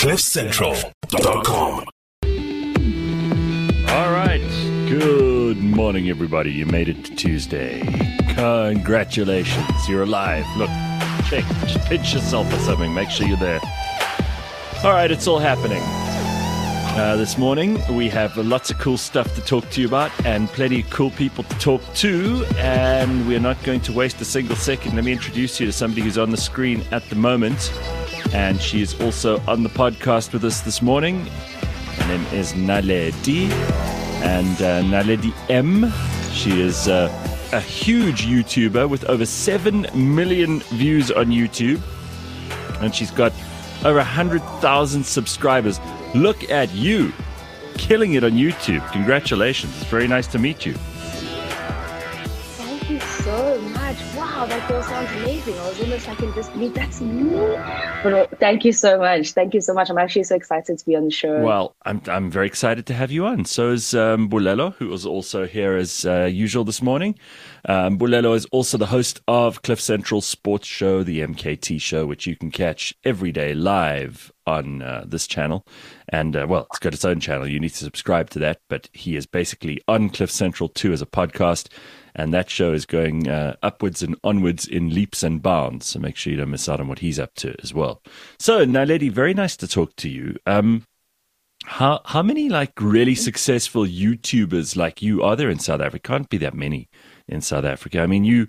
CliffCentral.com. All right. Good morning, everybody. You made it to Tuesday. Congratulations. You're alive. Look, check. Just pinch yourself or something. Make sure you're there. All right. It's all happening. This morning, we have lots of cool stuff to talk to you about and plenty of cool people to talk to. And we're not going to waste a single second. Let me introduce you to somebody who's on the screen at the moment. And she is also on the podcast with us this morning. Her name is Naledi. And Naledi M. She is a huge YouTuber with over 7 million views on YouTube. And she's got over 100,000 subscribers. Look at you, killing it on YouTube. Congratulations. It's very nice to meet you. Thank you so much. Wow, that girl sounds amazing. I was almost like, that's me. But thank you so much. Thank you so much. I'm actually so excited to be on the show. Well, I'm very excited to have you on. So is Bulelo, who was also here as usual this morning. Bulelo is also the host of Cliff Central Sports Show, the MKT show, which you can catch every day live on this channel. And, well, it's got its own channel. You need to subscribe to that. But he is basically on Cliff Central 2 as a podcast. And that show is going upwards and onwards in leaps and bounds. So make sure you don't miss out on what he's up to as well. So, Naledi, very nice to talk to you. How many like really successful YouTubers like you are there in South Africa? Can't be that many in South Africa. I mean, you're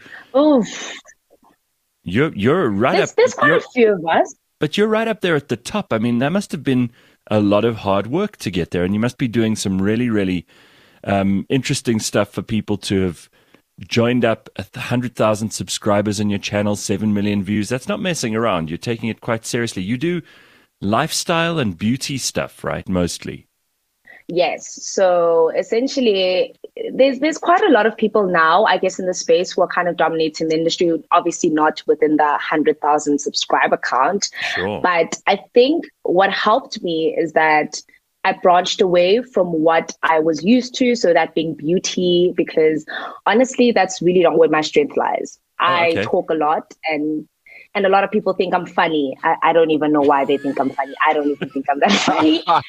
right up. There's quite a few of us. But you're right up there at the top. I mean, that must have been a lot of hard work to get there, and you must be doing some really, really interesting stuff for people to have joined up 100,000 subscribers on your channel, 7 million views. That's not messing around. You're taking it quite seriously. You do lifestyle and beauty stuff, right? Mostly. Yes. So essentially, there's quite a lot of people now, I guess, in the space who are kind of dominating the industry, obviously not within the 100,000 subscriber count. Sure. But I think what helped me is that I branched away from what I was used to, so that being beauty, because honestly, that's really not where my strength lies. I talk a lot, and a lot of people think I'm funny. I don't even know why they think I'm funny. I don't even think I'm that funny. But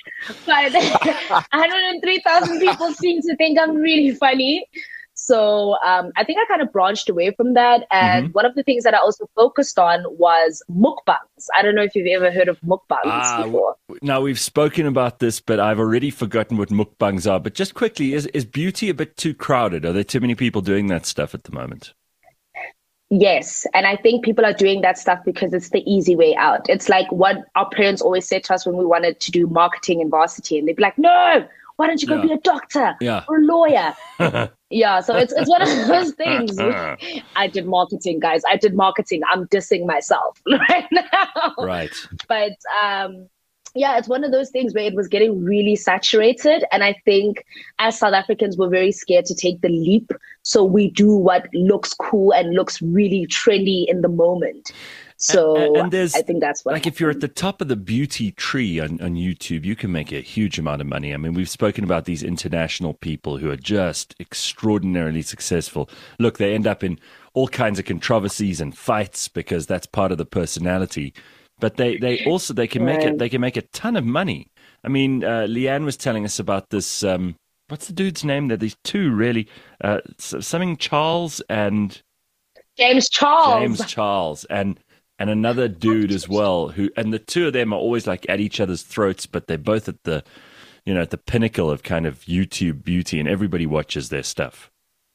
103,000 people seem to think I'm really funny. So I think I kind of branched away from that. And one of the things that I also focused on was mukbangs. I don't know if you've ever heard of mukbangs before. Now, we've spoken about this, but I've already forgotten what mukbangs are. But just quickly, is beauty a bit too crowded? Are there too many people doing that stuff at the moment? Yes. And I think people are doing that stuff because it's the easy way out. It's like what our parents always said to us when we wanted to do marketing in varsity. And they'd be like, no, why don't you go be a doctor or a lawyer? Yeah, so it's one of those things. I did marketing, guys. I did marketing. I'm dissing myself right now. Right. But yeah, it's one of those things where it was getting really saturated. And I think as South Africans, we're very scared to take the leap. So we do what looks cool and looks really trendy in the moment. So and I think that's what like if you're at the top of the beauty tree on YouTube, you can make a huge amount of money. I mean, we've spoken about these international people who are just extraordinarily successful. Look, they end up in all kinds of controversies and fights because that's part of the personality. But they can make a ton of money. I mean, Leanne was telling us about this. What's the dude's name? There, these two really something Charles and James Charles and another dude as well, and the two of them are always like at each other's throats, but they're both at the pinnacle of kind of YouTube beauty, and everybody watches their stuff.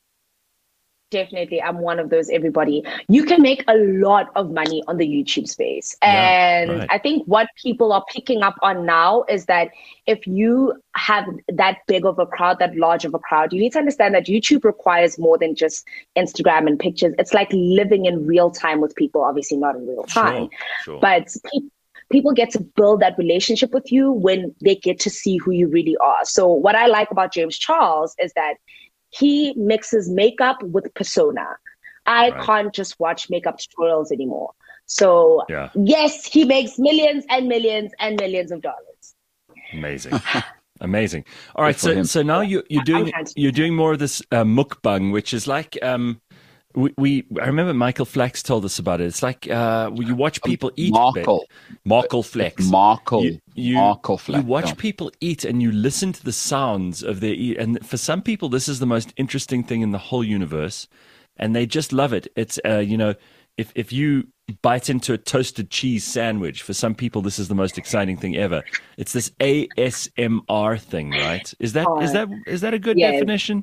Definitely. I'm one of those everybody. You can make a lot of money on the YouTube space. And I think what people are picking up on now is that if you have that big of a crowd, that large of a crowd, you need to understand that YouTube requires more than just Instagram and pictures. It's like living in real time with people, obviously not in real time. Sure. But people get to build that relationship with you when they get to see who you really are. So what I like about James Charles is that he mixes makeup with persona. I can't just watch makeup tutorials anymore. So yes, he makes millions and millions and millions of dollars. Amazing. Amazing. All right. So now you're doing more of this mukbang, which is like, I remember Michael Flax told us about it. It's like you watch people eat. Michael Flax. Michael Flax. You watch people eat and you listen to the sounds of their eat. And for some people, this is the most interesting thing in the whole universe, and they just love it. It's if you bite into a toasted cheese sandwich, for some people, this is the most exciting thing ever. It's this ASMR thing, right? Is that a good definition?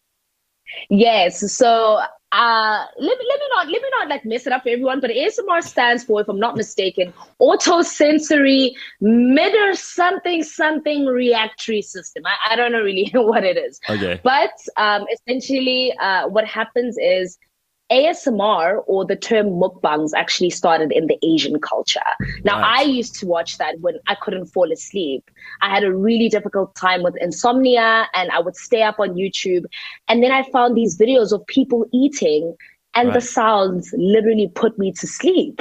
Yes. So let me not like mess it up for everyone, but ASMR stands for, if I'm not mistaken, autosensory mirror something reactory system. I don't know really what it is. Okay. But essentially what happens is ASMR, or the term mukbangs, actually started in the Asian culture. Now, I used to watch that when I couldn't fall asleep. I had a really difficult time with insomnia, and I would stay up on YouTube. And then I found these videos of people eating, and the sounds literally put me to sleep.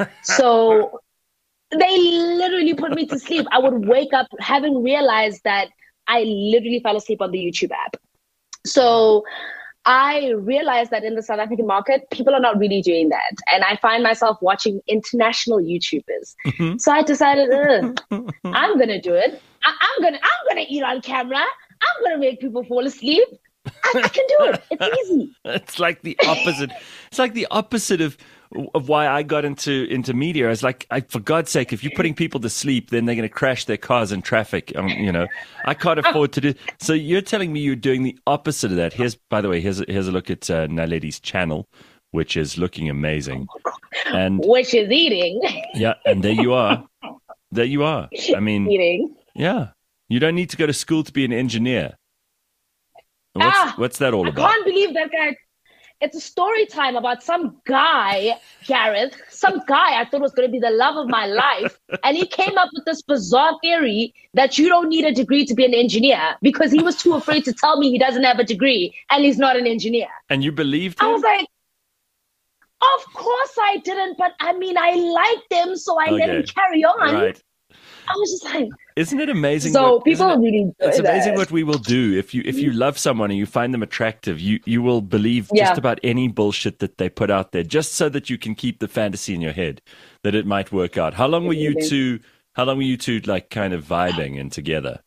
So they literally put me to sleep. I would wake up having realized that I literally fell asleep on the YouTube app. So I realized that in the South African market, people are not really doing that. And I find myself watching international YouTubers. Mm-hmm. So I decided, I'm going to do it. I'm going to eat on camera. I'm going to make people fall asleep. I can do it. It's easy. It's like the opposite. It's like the opposite of why I got into media. I was like, for God's sake, if you're putting people to sleep, then they're going to crash their cars in traffic. I can't afford to do. So you're telling me you're doing the opposite of that. By the way, here's a look at Naledi's channel, which is looking amazing, and which is eating. Yeah, and there you are. There you are. I mean, eating. Yeah, you don't need to go to school to be an engineer. What's that all about? I can't believe that guy. It's a story time about some guy, Gareth, I thought was going to be the love of my life. And he came up with this bizarre theory that you don't need a degree to be an engineer, because he was too afraid to tell me he doesn't have a degree and he's not an engineer. And you believed him? I was like, of course I didn't. But I mean, I liked him, so I let him carry on. Right. I was just like, isn't it amazing? So people really enjoy it's amazing that. what we will do if you love someone and you find them attractive. You will believe just about any bullshit that they put out there, just so that you can keep the fantasy in your head that it might work out. How long were you two like kind of vibing and together?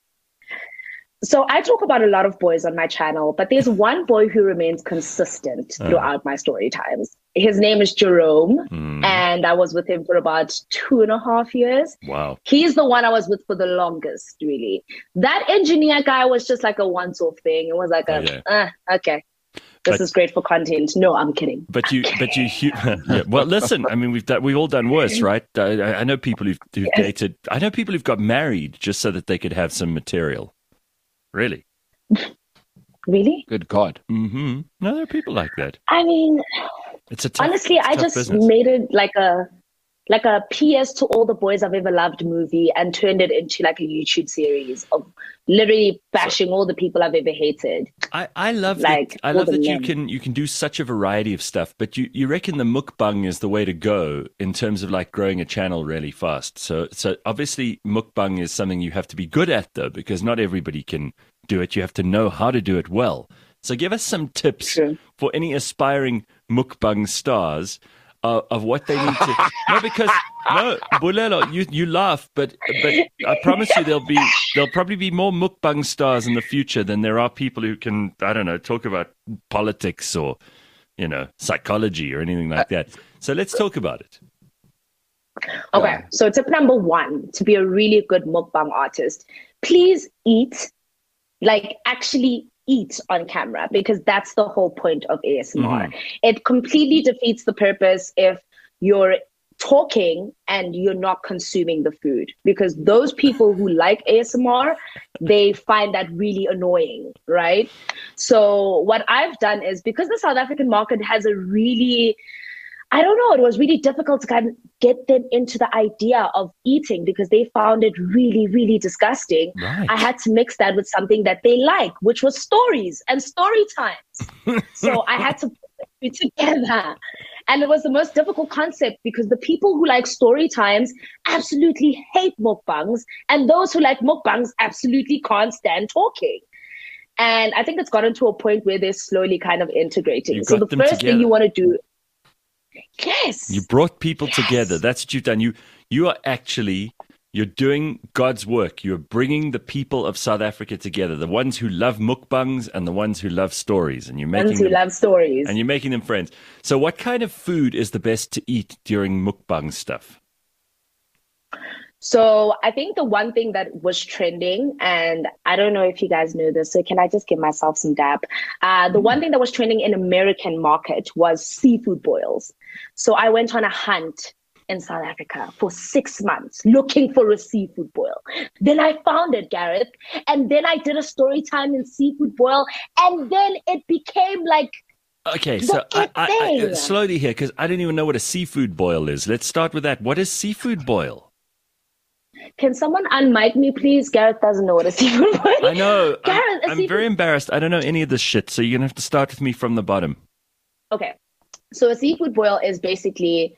So I talk about a lot of boys on my channel, but there's one boy who remains consistent throughout my story times. His name is Jerome, and I was with him for about 2.5 years. Wow. He's the one I was with for the longest, really. That engineer guy was just like a once-off thing. It was like okay. This is great for content. No, I'm kidding. But you yeah. Well, listen, I mean, we've all done worse, right? I know people who've dated. I know people who've got married just so that they could have some material. Really? Really? Good God. Mm-hmm. No, there are people like that. I mean, honestly, I just business. Made it like a PS to all the boys I've ever loved movie, and turned it into like a YouTube series of literally bashing all the people I've ever hated. I love that. I love that you can do such a variety of stuff, but you reckon the mukbang is the way to go in terms of like growing a channel really fast. So obviously mukbang is something you have to be good at, though, because not everybody can do it. You have to know how to do it well. So give us some tips for any aspiring mukbang stars of what they need to. No, Bulelo, you laugh, but I promise you there'll probably be more mukbang stars in the future than there are people who can, I don't know, talk about politics or, psychology or anything like that. So let's talk about it. Okay, so tip number 1, to be a really good mukbang artist, please eat, like actually eat on camera, because that's the whole point of ASMR. Mm-hmm. It completely defeats the purpose if you're talking and you're not consuming the food, because those people who like ASMR, they find that really annoying, right? So what I've done is, because the South African market has a really, I don't know, it was really difficult to kind of get them into the idea of eating, because they found it really, really disgusting. Right. I had to mix that with something that they like, which was stories and story times. So I had to put it together. And it was the most difficult concept, because the people who like story times absolutely hate mukbangs, and those who like mukbangs absolutely can't stand talking. And I think it's gotten to a point where they're slowly kind of integrating. You So the got them first together. thing you want to do, yes, You brought people together. That's what you've done. You're doing God's work. You're bringing the people of South Africa together, the ones who love mukbangs and the ones who love stories, and you're love stories. and you're making them friends. So what kind of food is the best to eat during mukbang stuff? So I think the one thing that was trending, and I don't know if you guys know this, so can I just give myself some dap? The one thing that was trending in American market was seafood boils. So I went on a hunt in South Africa for 6 months looking for a seafood boil. Then I found it, Gareth, and then I did a story time in seafood boil, and then it became like, Okay, so I slowly here, because I don't even know what a seafood boil is. Let's start with that. What is seafood boil? can someone unmic me, please? Gareth doesn't know what a seafood boil is. I know. Gareth, I'm very embarrassed. I don't know any of this shit, so you're going to have to start with me from the bottom. Okay. So a seafood boil is basically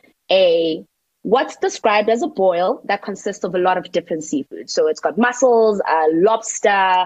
what's described as a boil that consists of a lot of different seafood. So it's got mussels, lobster,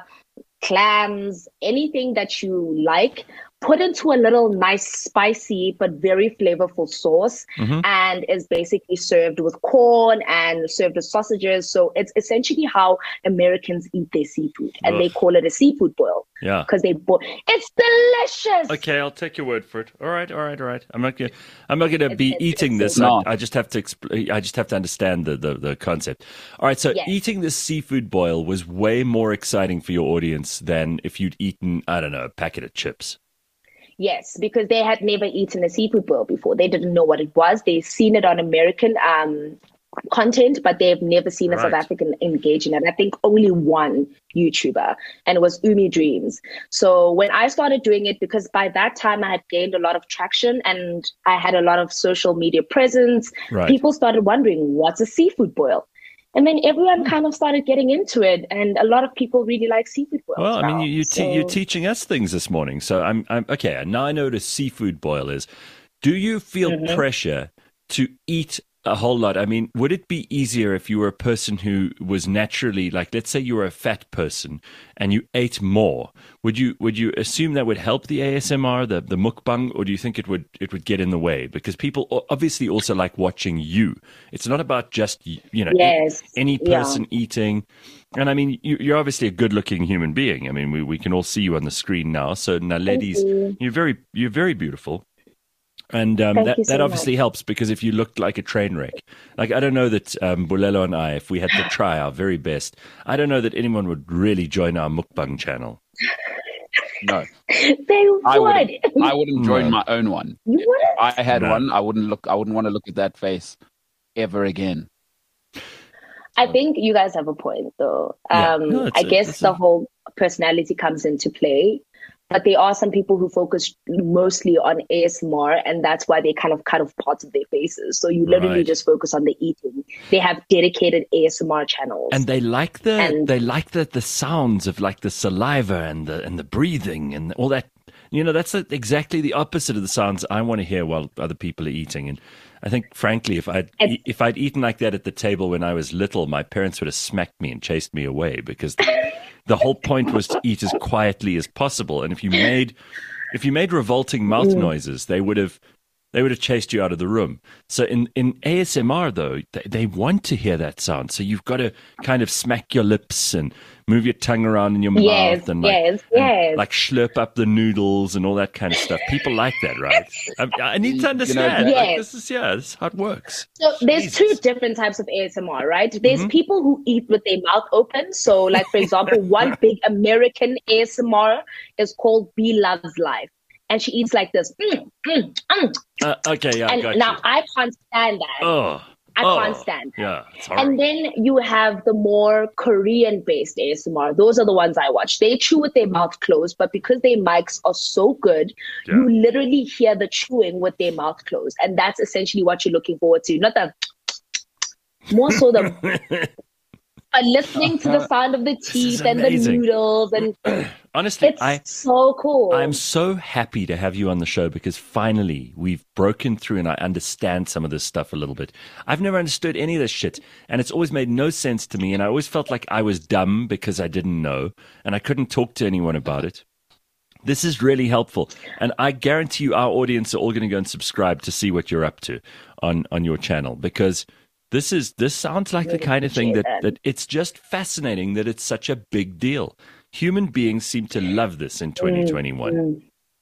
clams, anything that you like, put into a little nice spicy but very flavorful sauce, and is basically served with corn and served with sausages. So it's essentially how Americans eat their seafood, and they call it a seafood boil. Yeah, because they boil. It's delicious. Okay, I'll take your word for it. All right. I'm not gonna be eating this. I just have to I just have to understand the concept. All right. So eating this seafood boil was way more exciting for your audience than if you'd eaten, I don't know, a packet of chips. Yes, because they had never eaten a seafood boil before. They didn't know what it was. They've seen it on American content, but they've never seen a South African engage in it. I think only one YouTuber, and it was Umi Dreams. So when I started doing it, because by that time I had gained a lot of traction and I had a lot of social media presence, people started wondering, what's a seafood boil? And then everyone kind of started getting into it, and a lot of people really like seafood boils. Well, I mean, you're teaching us things this morning, so I'm okay. Now I know what a seafood boil is. Do you feel pressure to eat a whole lot? I mean, would it be easier if you were a person who was naturally, like, let's say you were a fat person and you ate more? Would you assume that would help the ASMR, the mukbang, or do you think it would get in the way? Because people obviously also like watching you. It's not about just any person eating. And I mean, you're obviously a good-looking human being. I mean, we can all see you on the screen now. So now, ladies, you're very beautiful. And that obviously helps, because if you looked like a train wreck, like, I don't know that Bulelo and I, if we had to try our very best, I don't know that anyone would really join our mukbang channel. No, they would. I wouldn't join my own one. You would? If I had one, I wouldn't want to look at that face ever again. I think you guys have a point, though. I guess the whole personality comes into play. But there are some people who focus mostly on ASMR, and that's why they kind of cut off parts of their faces. So you literally just focus on the eating. They have dedicated ASMR channels, and they like the sounds of, like, the saliva and the breathing and all that. You know, that's exactly the opposite of the sounds I want to hear while other people are eating. And I think, frankly, if I'd eaten like that at the table when I was little, my parents would have smacked me and chased me away, because the whole point was to eat as quietly as possible. And if you made revolting mouth noises, they would have chased you out of the room. So in ASMR, though, they want to hear that sound. So you've got to kind of smack your lips and move your tongue around in your mouth and like slurp up the noodles and all that kind of stuff. People like that, right? I need to understand. This is how it works. So there's two different types of ASMR, right? There's people who eat with their mouth open. So, like, for example, one big American ASMR is called B Loves Life. And she eats like this. Okay, yeah, and now I can't stand that. I can't stand that. Yeah, it's and then you have the more Korean-based ASMR. Those are the ones I watch. They chew with their mouth closed, but because their mics are so good, you literally hear the chewing with their mouth closed. And that's essentially what you're looking forward to. Not the... More so the... listening to the sound of the teeth and the noodles. And honestly, It's so cool. I'm so happy to have you on the show because finally we've broken through and I understand some of this stuff a little bit. I've never understood any of this shit, and it's always made no sense to me, and I always felt like I was dumb because I didn't know and I couldn't talk to anyone about it. This is really helpful, and I guarantee you our audience are all going to go and subscribe to see what you're up to on your channel, because this sounds like the kind of thing that it's just fascinating that it's such a big deal. Human beings seem to love this in 2021.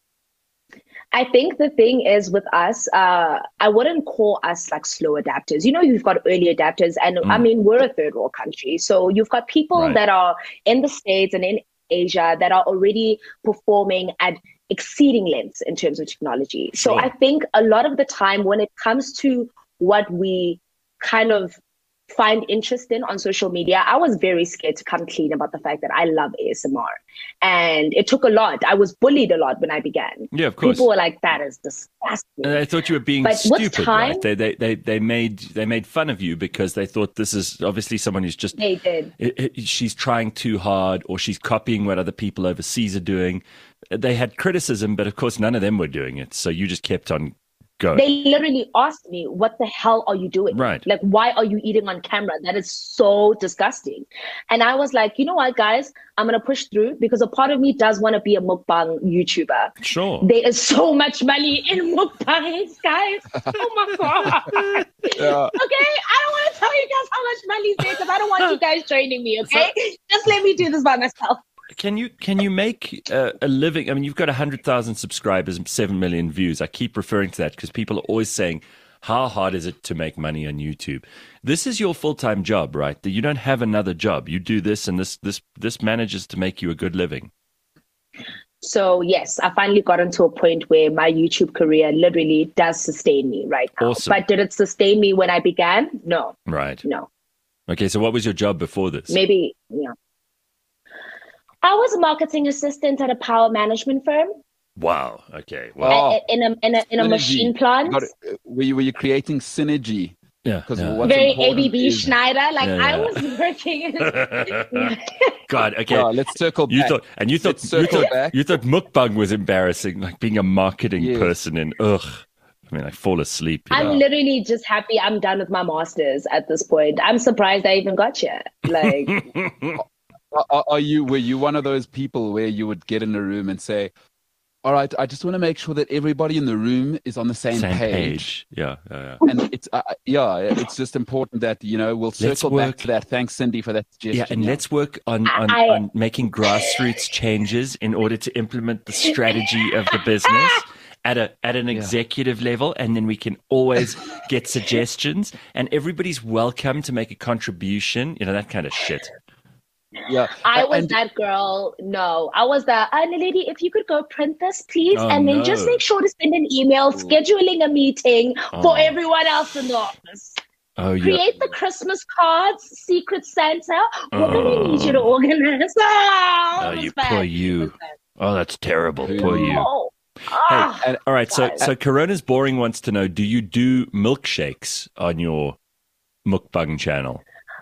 I think the thing is with us, I wouldn't call us like slow adapters. You know, you've got early adapters, and I mean, we're a third world country. So you've got people that are in the States and in Asia that are already performing at exceeding lengths in terms of technology. So I think a lot of the time when it comes to what we kind of find interest in on social media, I was very scared to come clean about the fact that I love ASMR. And it took a lot. I was bullied a lot when I began. Yeah, of course. People were like, that is disgusting. And I thought you were being stupid, right? They made fun of you because they thought this is obviously someone who's just... They did. She's trying too hard, or she's copying what other people overseas are doing. They had criticism, but of course none of them were doing it. So you just kept on going. They literally asked me, what the hell are you doing? Right. Like, why are you eating on camera? That is so disgusting. And I was like, you know what, guys? I'm going to push through because a part of me does want to be a mukbang YouTuber. Sure. There is so much money in mukbangs, guys. Oh my God. Yeah. Okay? I don't want to tell you guys how much money is there because I don't want you guys training me, okay? Just let me do this by myself. Can you make a living? I mean, you've got 100,000 subscribers and 7 million views. I keep referring to that because people are always saying, how hard is it to make money on YouTube? This is your full-time job, right? You don't have another job. You do this, and this manages to make you a good living. So yes, I finally got into a point where my YouTube career literally does sustain me right now. Awesome. But did it sustain me when I began? No. Right. No. Okay, so what was your job before this? Maybe, yeah. I was a marketing assistant at a power management firm. Wow. Okay. Wow. In a machine plant. Were you creating synergy? Yeah. Very ABB Schneider. Like I was working. God. Okay. Let's circle back. You thought mukbang was embarrassing, like being a marketing person. And I mean, I fall asleep. I'm literally just happy I'm done with my masters at this point. I'm surprised I even got here. Like. Were you one of those people where you would get in a room and say, all right, I just want to make sure that everybody in the room is on the same page. Yeah. And it's just important that, we'll circle back to that. Thanks, Cindy, for that suggestion. Yeah, and let's work on making grassroots changes in order to implement the strategy of the business at an executive level, and then we can always get suggestions, and everybody's welcome to make a contribution, that kind of shit. Yeah, I was that girl. No, I was the lady. If you could go print this, please, and then just make sure to send an email scheduling a meeting for everyone else in the office. Create the Christmas cards, Secret Santa. We're gonna need you to organize. Poor you. Oh, that's terrible. Poor you. Hey, all right. So Corona's Boring wants to know: do you do milkshakes on your mukbang channel?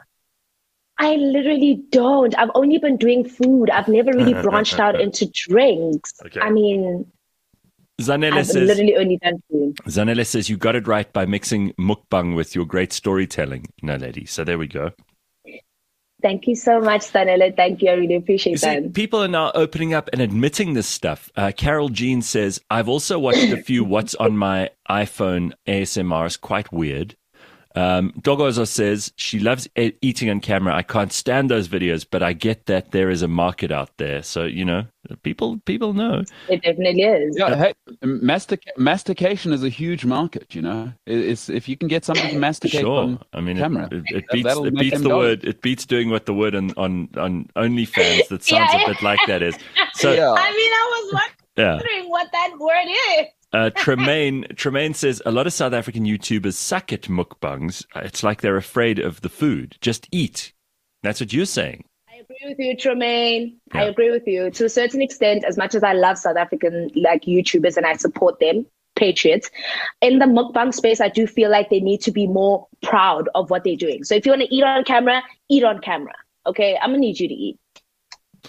I literally don't. I've only been doing food. I've never really branched out into drinks. Okay. I mean, I've literally only done food. Zanele says you got it right by mixing mukbang with your great storytelling, lady. So there we go. Thank you so much, Zanele. Thank you. I really appreciate that. People are now opening up and admitting this stuff. Carol Jean says, I've also watched a few What's on My iPhone ASMRs. Quite weird. Dogozo says she loves eating on camera. I can't stand those videos, but I get that there is a market out there. So, people know. It definitely is. Yeah, hey, mastication is a huge market, It's, if you can get something to masticate on camera. It beats the word. It beats doing what the word on OnlyFans that sounds a bit like that is. So, I was wondering what that word is. Tremaine says a lot of South African YouTubers suck at mukbangs. It's like they're afraid of the food. Just eat. That's what you're saying. I agree with you, Tremaine. Yeah. I agree with you to a certain extent. As much as I love South African YouTubers and I support them, patriots, in the mukbang space, I do feel like they need to be more proud of what they're doing. So if you want to eat on camera, eat on camera. Okay, I'm gonna need you to eat.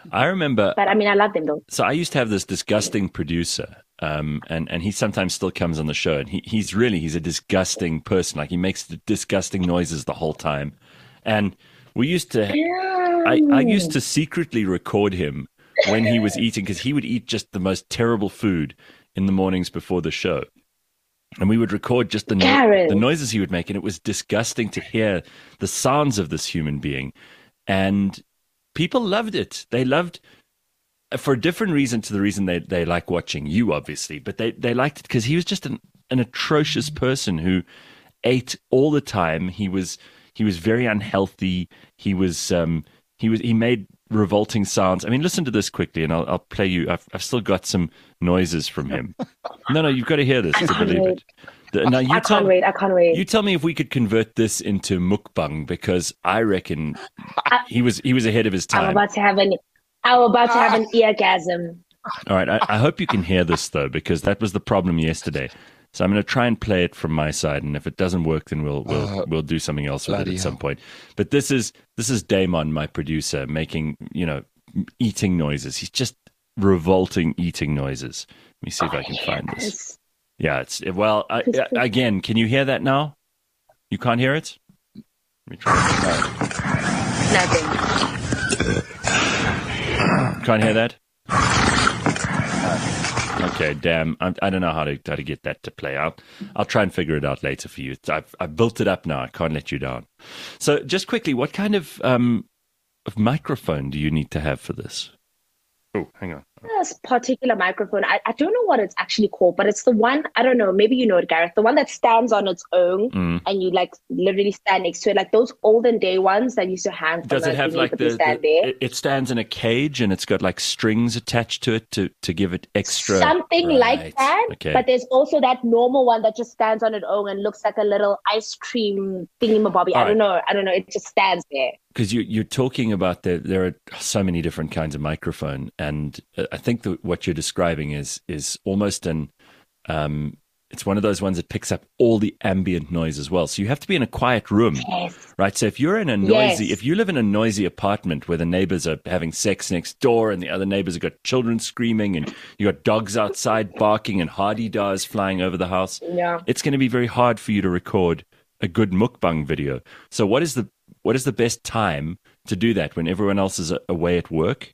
I remember. But I mean, I love them though. So I used to have this disgusting producer, and he sometimes still comes on the show, and he's a disgusting person. Like he makes the disgusting noises the whole time, and we used to. I used to secretly record him when he was eating, because he would eat just the most terrible food in the mornings before the show. And we would record just the noises he would make, and it was disgusting to hear the sounds of this human being. And people loved it. They loved, for a different reason to the reason they like watching you, obviously, but they liked it because he was just an atrocious person who ate all the time. He was very unhealthy. He made revolting sounds. I mean, listen to this quickly, and I'll play you. I've still got some noises from him. No, you've got to hear this to believe it. I can't wait. You tell me if we could convert this into mukbang, because I reckon he was ahead of his time. I'm about to have an eargasm. All right, I hope you can hear this though, because that was the problem yesterday. So I'm going to try and play it from my side, and if it doesn't work, then we'll do something else with it at some point. But this is Damon, my producer, making eating noises. He's just revolting eating noises. Let me see if I can find this. Yeah, again, can you hear that now? You can't hear it? Let me try. Nothing. Can't hear that? Okay, damn. I don't know how to get that to play out. I'll try and figure it out later for you. I've built it up now. I can't let you down. So just quickly, what kind of microphone do you need to have for this? Oh, hang on. This particular microphone, I don't know what it's actually called, but it's the one, I don't know, maybe you know it, Gareth, the one that stands on its own and you like literally stand next to it, like those olden day ones that used to hang from. Does it have like it stands in a cage and it's got like strings attached to it to give it extra? Something like that. Okay. But there's also that normal one that just stands on its own and looks like a little ice cream thingy-mabobby. I don't know. It just stands there. Because you're talking about there are so many different kinds of microphone, and I think that what you're describing is almost it's one of those ones that picks up all the ambient noise as well. So you have to be in a quiet room, right? So if you're in if you live in a noisy apartment where the neighbors are having sex next door and the other neighbors have got children screaming and you got dogs outside barking and hardy-dars flying over the house, it's going to be very hard for you to record a good mukbang video. So what is the best time to do that, when everyone else is away at work?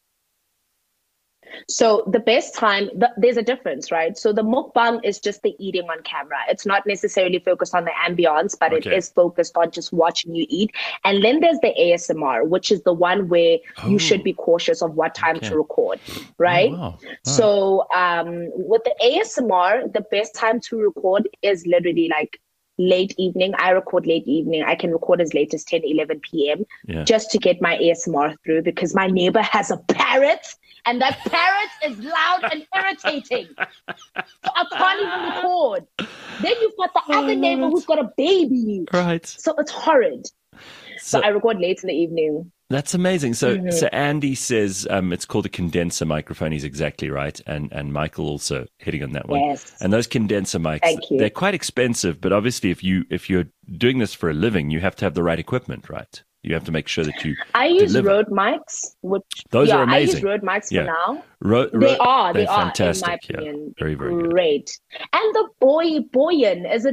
So the best time, there's a difference, right? So the mukbang is just the eating on camera. It's not necessarily focused on the ambience, but it is focused on just watching you eat. And then there's the ASMR, which is the one where you should be cautious of what time to record, right? Oh, wow. So with the ASMR, the best time to record is literally like late evening. I record late evening. I can record as late as 10, 11 p.m. Just to get my ASMR through, because my neighbor has a parrot and that parrot is loud and irritating. So I can't even record. Then you've got the other neighbor who's got a baby. Right. So it's horrid. So I record late in the evening. That's amazing. So Andy says it's called a condenser microphone. He's exactly right. And Michael also hitting on that one. Yes. And those condenser mics, they're quite expensive, but obviously if you're doing this for a living, you have to have the right equipment, right? You have to make sure that you I use Rode mics, which those are amazing. I use Rode mics for now. They are fantastic. In my opinion. Very, very great. Good. And the Boyan, is it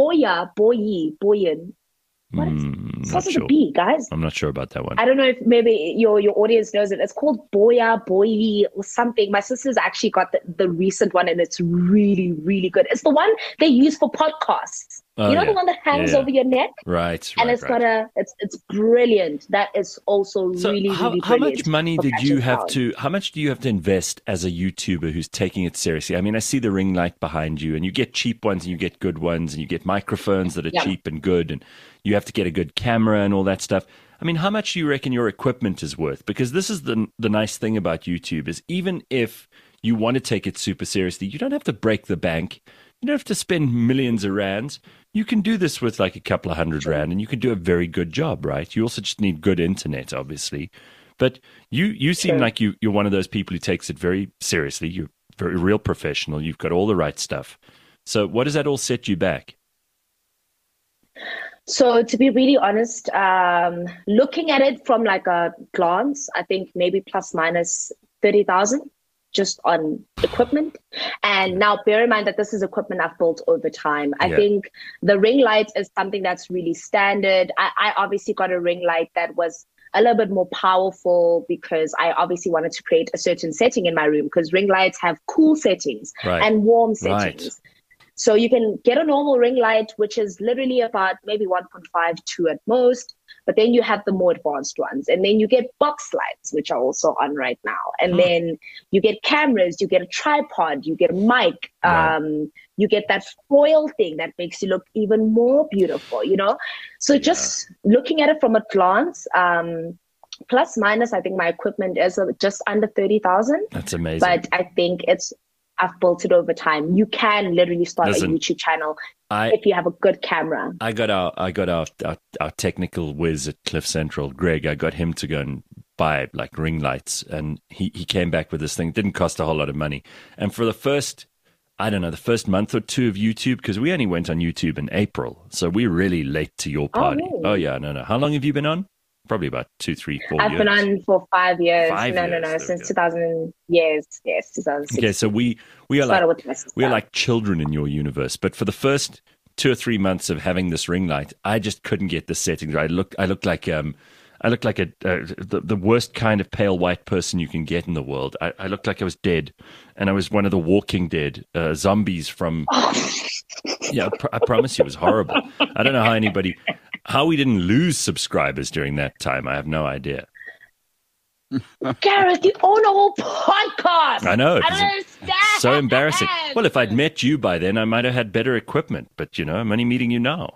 Boyan? What is sure. a B, guys? I'm not sure about that one. I don't know if maybe your audience knows it. It's called Boyi, or something. My sister's actually got the recent one, and it's really, really good. It's the one they use for podcasts. The one that hangs over your neck? Right. And it's got it's brilliant. That is also really, really brilliant. How much money how much do you have to invest as a YouTuber who's taking it seriously? I mean, I see the ring light behind you, and you get cheap ones and you get good ones, and you get microphones that are cheap and good, and you have to get a good camera and all that stuff. I mean, how much do you reckon your equipment is worth? Because this is the nice thing about YouTube, is even if you want to take it super seriously, you don't have to break the bank. You don't have to spend millions of rands. You can do this with like a couple of $100 and you can do a very good job, right? You also just need good internet, obviously. But you seem like you're one of those people who takes it very seriously. You're very real professional. You've got all the right stuff. So what does that all set you back? So to be really honest, looking at it from like a glance, I think maybe plus minus 30,000 just on equipment. And now bear in mind that this is equipment I've built over time. I think the ring light is something that's really standard. I obviously got a ring light that was a little bit more powerful because I obviously wanted to create a certain setting in my room, because ring lights have cool settings and warm settings. So you can get a normal ring light, which is literally about maybe 1.5, 2 at most. But then you have the more advanced ones. And then you get box lights, which are also on right now. And then you get cameras, you get a tripod, you get a mic. You get that foil thing that makes you look even more beautiful, you know? So just looking at it from a glance, plus minus, I think my equipment is just under 30,000. That's amazing. But I think I've built it over time. You can literally start a YouTube channel if you have a good camera. I got our technical whiz at Cliff Central, Greg. I got him to go and buy like ring lights, and he came back with this thing. It didn't cost a whole lot of money. And for the first month or two of YouTube, because we only went on YouTube in April, so we're really late to your party. Oh yeah, no. How long have you been on? Probably about 2, 3, 4 years. I've been on for 5 years. 5 years. No. Since 2000. Yes, 2006. Okay, so we are like children in your universe. But for the first 2 or 3 months of having this ring light, I just couldn't get the settings right. I looked like the worst kind of pale white person you can get in the world. I looked like I was dead, and I was one of the Walking Dead zombies from. Yeah, I promise you, it was horrible. I don't know how we didn't lose subscribers during that time. I have no idea. Gareth, you own a whole podcast. I know. I don't understand. So embarrassing. Well, if I'd met you by then, I might have had better equipment. But, I'm only meeting you now.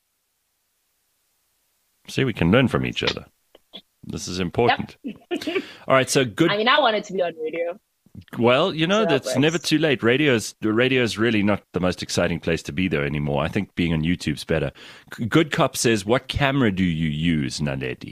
See, we can learn from each other. This is important. Yep. All right, so good. I wanted to be on radio. Well, that's never too late. Radio is really not the most exciting place to be there anymore. I think being on YouTube's better. Good Cop says, what camera do you use, Naledi?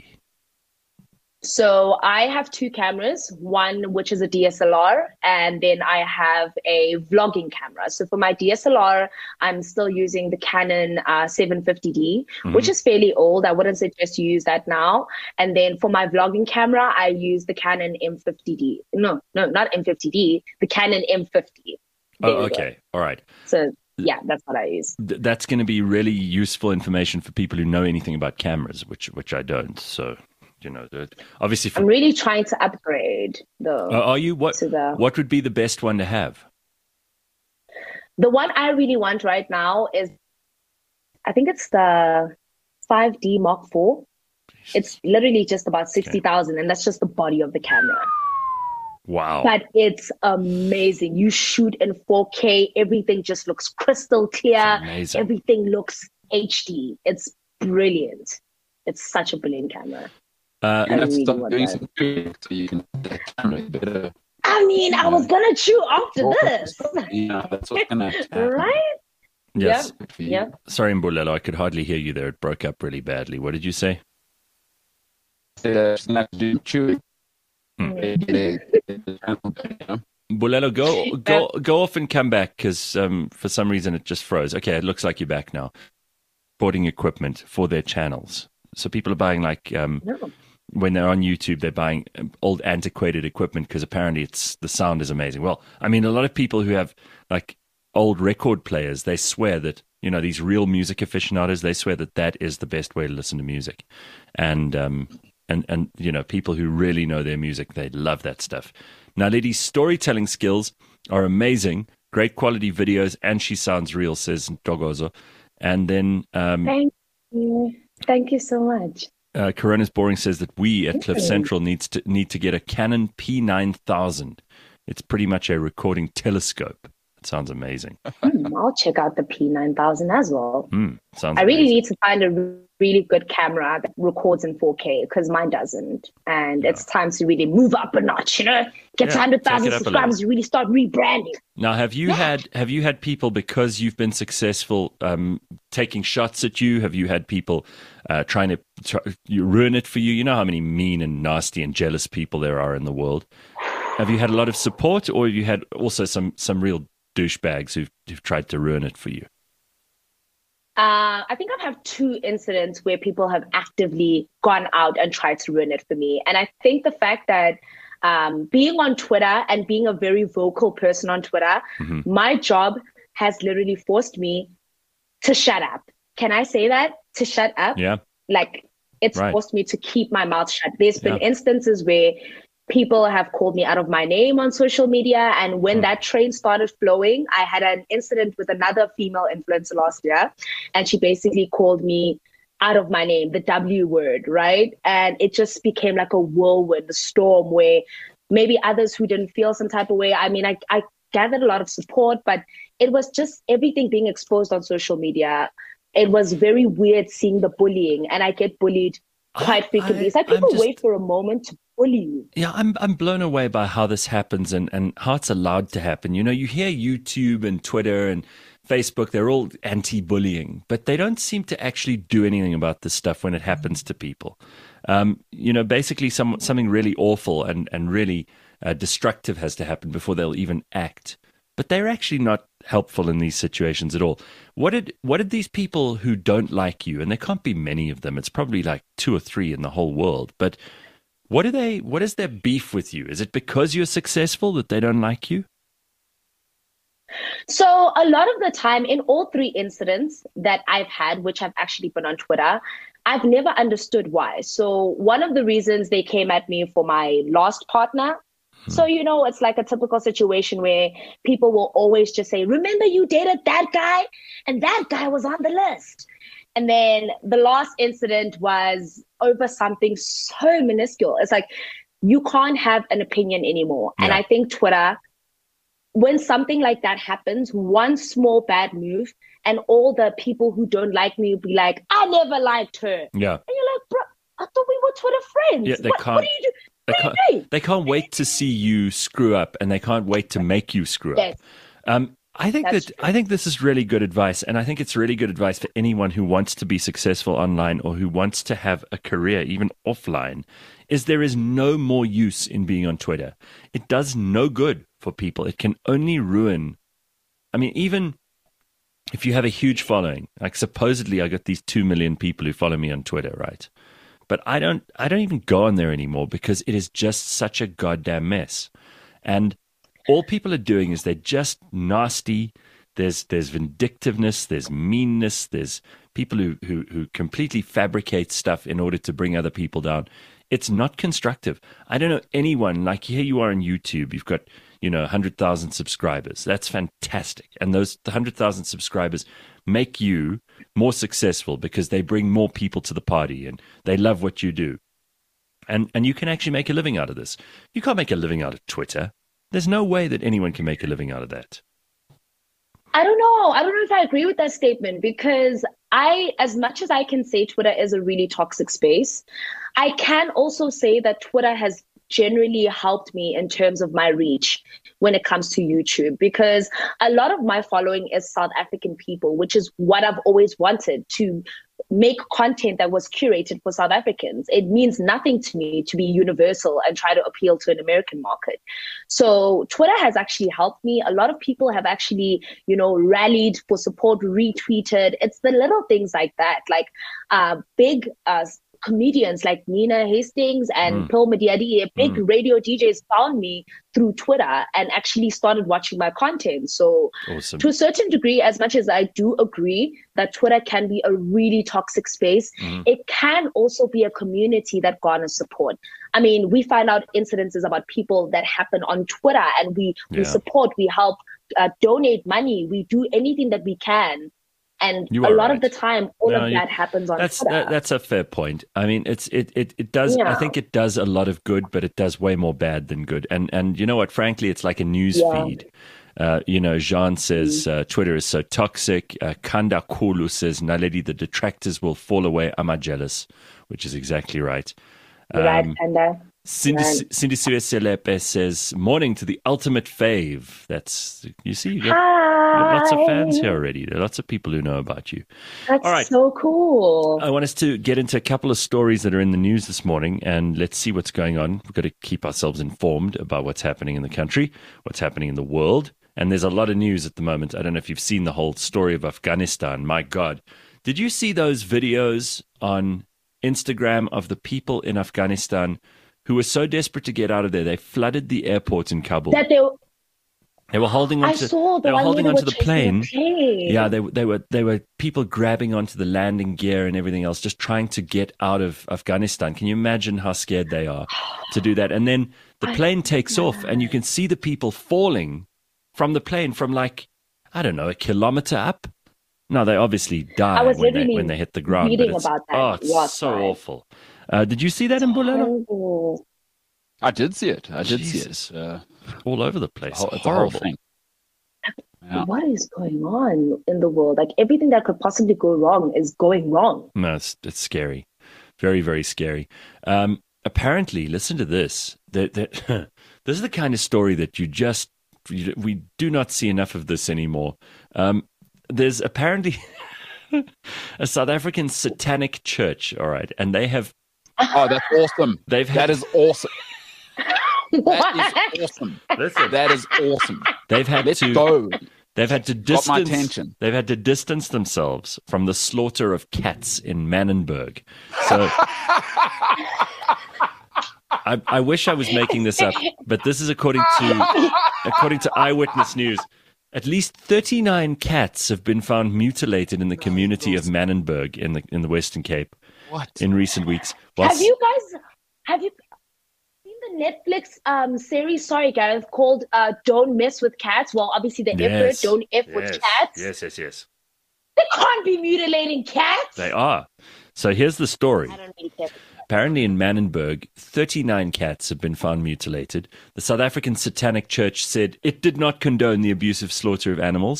So I have 2 cameras, one which is a DSLR, and then I have a vlogging camera. So for my DSLR, I'm still using the Canon 750D, which is fairly old. I wouldn't suggest you use that now. And then for my vlogging camera, I use the Canon M50D. No, not M50D, the Canon M50. Oh, okay. All right. So yeah, that's what I use. That's going to be really useful information for people who know anything about cameras, which I don't. So... obviously, I'm really trying to upgrade though. Are you? What would be the best one to have? The one I really want right now is, I think it's the 5D Mark IV. It's literally just about 60,000, and that's just the body of the camera. Wow! But it's amazing. You shoot in 4K. Everything just looks crystal clear. Everything looks HD. It's brilliant. It's such a brilliant camera. You have to stop doing some tricks so you can get the camera better. I was gonna chew after this. Yeah, that's what's gonna happen. Right? Yes. Yep. Sorry, Mbulelo, I could hardly hear you there. It broke up really badly. What did you say? Just gonna have to do chewing. Mbulelo, go off and come back, because for some reason it just froze. Okay, it looks like you're back now. Boarding equipment for their channels. So people are buying when they're on YouTube, they're buying old antiquated equipment because apparently the sound is amazing. Well, a lot of people who have like old record players, they swear that, these real music aficionados, they swear that is the best way to listen to music. And people who really know their music, they love that stuff. Naledi's storytelling skills are amazing. Great quality videos, and she sounds real, says Dogozo. And then... Thank you. Thank you so much. Corona's Boring says that we at Cliff Central need to get a Canon P9000. It's pretty much a recording telescope. It sounds amazing. I'll check out the P9000 as well. Sounds I really amazing. need to find a really good camera that records in 4K, because mine doesn't. And it's time to really move up a notch, Get to 100,000 subscribers, you really start rebranding. Now, have you had people, because you've been successful, taking shots at you? Have you had people trying to ruin it for you? You know how many mean and nasty and jealous people there are in the world. Have you had a lot of support, or have you had also some real douchebags who've tried to ruin it for you? I think I've had two incidents where people have actively gone out and tried to ruin it for me. And I think the fact that being on Twitter and being a very vocal person on Twitter, my job has literally forced me to shut up. Can I say that? To shut up? Yeah. Like, it's forced me to keep my mouth shut. There's been instances where people have called me out of my name on social media. And when that train started flowing, I had an incident with another female influencer last year. And she basically called me out of my name, the W word, right? And it just became like a whirlwind, a storm where maybe others who didn't feel some type of way. I mean, I gathered a lot of support, but it was just everything being exposed on social media. It was very weird seeing the bullying, and I get bullied quite frequently. It's like people wait for a moment to bully you. Yeah, I'm blown away by how this happens and how it's allowed to happen. You know, you hear YouTube and Twitter and Facebook, they're all anti-bullying, but they don't seem to actually do anything about this stuff when it happens to people. You know, basically something really awful and really destructive has to happen before they'll even act. But they're actually not helpful in these situations at all. What did these people who don't like you, and there can't be many of them, it's probably like 2 or 3 in the whole world, but what is their beef with you? Is it because you're successful that they don't like you? So a lot of the time in all 3 incidents that I've had, which have actually been on Twitter, I've never understood why. So one of the reasons they came at me for my last partner. So, you know, it's like a typical situation where people will always just say, remember you dated that guy and that guy was on the list. And then the last incident was over something so minuscule. It's like, you can't have an opinion anymore. Yeah. And I think Twitter, when something like that happens, one small bad move and all the people who don't like me will be like, I never liked her. Yeah. And you're like, bro, I thought we were Twitter friends. Yeah, what do you do? They can't wait to see you screw up, and they can't wait to make you screw up. I think this is really good advice, and I think it's really good advice for anyone who wants to be successful online or who wants to have a career even offline. Is there is no more use in being on Twitter. It does no good for people. It can only ruin. I mean, even if you have a huge following, like supposedly I got these 2 million people who follow me on Twitter, right? But I don't even go on there anymore because it is just such a goddamn mess. And all people are doing is they're just nasty. There's vindictiveness, there's meanness, there's people who completely fabricate stuff in order to bring other people down. It's not constructive. I don't know anyone, like here you are on YouTube, you've got, 100,000 subscribers. That's fantastic. And those 100,000 subscribers make you more successful because they bring more people to the party and they love what you do. And you can actually make a living out of this. You can't make a living out of Twitter. There's no way that anyone can make a living out of that. I don't know. I don't know if I agree with that statement because as much as I can say Twitter is a really toxic space, I can also say that Twitter has generally helped me in terms of my reach when it comes to YouTube, because a lot of my following is South African people, which is what I've always wanted, to make content that was curated for South Africans. It means nothing to me to be universal and try to appeal to an American market. So Twitter has actually helped me. A lot of people have actually, rallied for support, retweeted. It's the little things like that, like big comedians like Nina Hastings and Pearl Madiadi, big radio DJs found me through Twitter and actually started watching my content. So awesome. To a certain degree, as much as I do agree that Twitter can be a really toxic space, it can also be a community that garners support. I mean, we find out incidences about people that happen on Twitter and we support, we help donate money, we do anything that we can. And a lot of the time, all of that happens on Twitter. That's a fair point. I mean, it does. Yeah. I think it does a lot of good, but it does way more bad than good. And you know what? Frankly, it's like a news feed. Jean says Twitter is so toxic. Kanda Kulu says Naledi, the detractors will fall away. Am I jealous? Which is exactly right. Right, Kanda. Cindy Sueselepe says, morning to the ultimate fave. That's, you see, you got lots of fans here already. There are lots of people who know about you. That's all right. So cool. I want us to get into a couple of stories that are in the news this morning, and let's see what's going on. We've got to keep ourselves informed about what's happening in the country, what's happening in the world. And there's a lot of news at the moment. I don't know if you've seen the whole story of Afghanistan. My God, Did you see those videos on Instagram of the people in Afghanistan who were so desperate to get out of there, they flooded the airport in Kabul? That they were holding on to the plane. Yeah, they were people grabbing onto the landing gear and everything else, just trying to get out of Afghanistan. Can you imagine how scared they are to do that? And then the plane takes off, and you can see the people falling from the plane from like, I don't know, a kilometer up. No, they obviously die when they hit the ground. Reading about that. It's so awful. Did you see that in Bulelo? I did see it. Jesus. All over the place. It's a whole thing. Yeah. What is going on in the world? Like everything that could possibly go wrong is going wrong. No, it's scary. Very, very scary. Apparently, listen to this. This is the kind of story that we do not see enough of this anymore. There's apparently a South African satanic church, all right, and they have... Oh, that's awesome. That is awesome. That is awesome. Listen, that is awesome. They've had to distance themselves from the slaughter of cats in Manenberg. So I wish I was making this up, but this is according to Eyewitness News. At least 39 cats have been found mutilated in the community of Manenberg in the Western Cape. What? In recent weeks. Have you seen the Netflix series, sorry Gareth, called Don't Mess with Cats? Well, obviously the F word, don't F with cats. Yes. They can't be mutilating cats. They are. So here's the story. I don't really care. Apparently in Manenberg, 39 cats have been found mutilated. The South African Satanic Church said it did not condone the abusive slaughter of animals.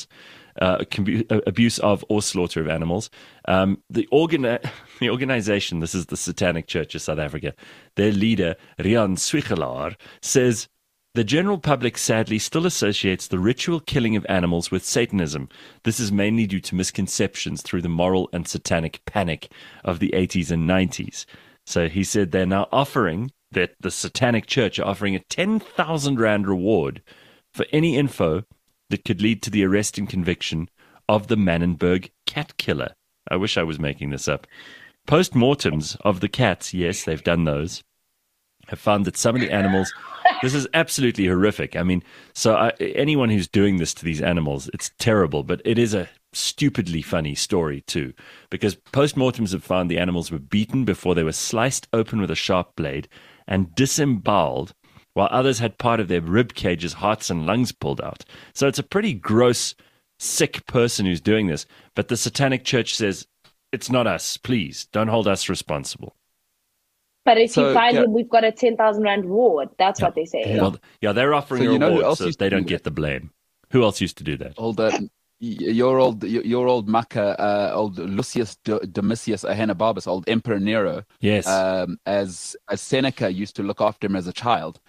Abuse of or slaughter of animals. The organization, this is the Satanic Church of South Africa, their leader, Rian Swigelaar, says the general public sadly still associates the ritual killing of animals with Satanism. This is mainly due to misconceptions through the moral and satanic panic of the 80s and 90s. So he said they're now offering, that the Satanic Church are offering a 10,000 Rand reward for any info that could lead to the arrest and conviction of the Manenberg cat killer. I wish I was making this up. Post-mortems of the cats, yes, they've done those, have found that some of the animals... This is absolutely horrific. I mean, anyone who's doing this to these animals, it's terrible, but it is a stupidly funny story too, because post-mortems have found the animals were beaten before they were sliced open with a sharp blade and disemboweled, while others had part of their rib cages, hearts, and lungs pulled out. So it's a pretty gross, sick person who's doing this. But the Satanic Church says, it's not us. Please, don't hold us responsible. But if you find him, we've got a 10,000 Rand reward. That's what they say. Well, they're offering a reward so they don't get the blame. Who else used to do that? Your old Maca, old Lucius Domitius Ahenobarbus, old Emperor Nero. Yes. As Seneca used to look after him as a child.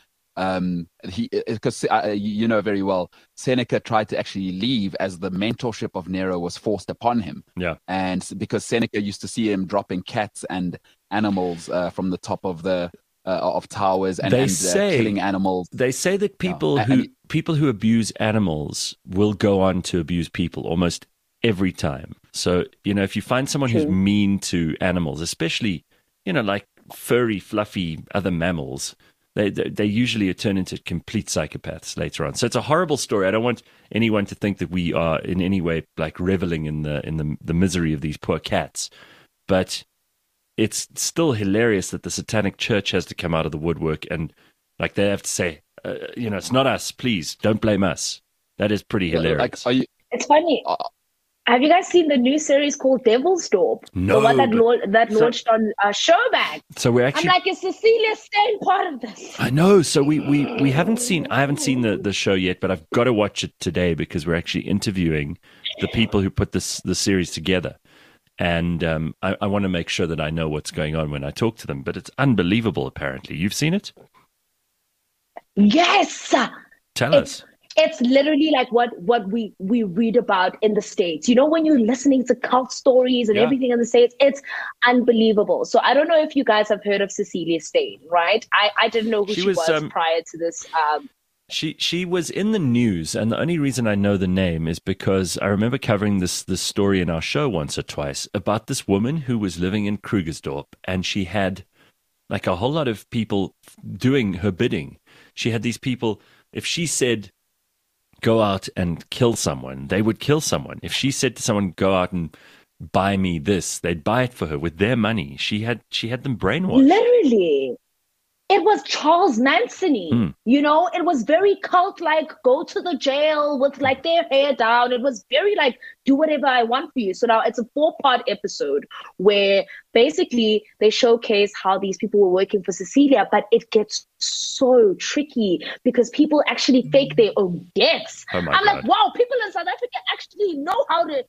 Because you know very well, Seneca tried to actually leave as the mentorship of Nero was forced upon him. Yeah. And because Seneca used to see him dropping cats and animals from the top of the of towers and killing animals. They say that people who abuse animals will go on to abuse people almost every time. So, if you find someone who's mean to animals, especially, like furry, fluffy other mammals, they usually turn into complete psychopaths later on. So it's a horrible story. I don't want anyone to think that we are in any way like reveling in the misery of these poor cats. But it's still hilarious that the Satanic Church has to come out of the woodwork and like they have to say, it's not us. Please don't blame us. That is pretty hilarious. It's funny. Have you guys seen the new series called Devil's Dorp? No. The one that launched on Showmax. So we're actually... I'm like, is Cecilia Steyn part of this? I know. So we haven't seen... I haven't seen the show yet, but I've got to watch it today because we're actually interviewing the people who put the series together. And I want to make sure that I know what's going on when I talk to them. But it's unbelievable, apparently. You've seen it? Yes! Tell us. It's literally like what we read about in the States. When you're listening to cult stories and everything in the States, it's unbelievable. So I don't know if you guys have heard of Cecilia Steyn, right? I didn't know who she was prior to this. She was in the news, and the only reason I know the name is because I remember covering this story in our show once or twice about this woman who was living in Krugersdorp, and she had like a whole lot of people doing her bidding. She had these people, if she said, go out and kill someone, they would kill someone. If she said to someone, go out and buy me this, they'd buy it for her with their money. She had them brainwashed. Literally. It was Charles Manson-y, you know, it was very cult-like, go to the jail with like their hair down. It was very like, do whatever I want for you. So now it's a 4-part episode where basically they showcase how these people were working for Cecilia, but it gets so tricky because people actually fake their own deaths. Oh my I'm God. like, wow, people in South Africa actually know how to,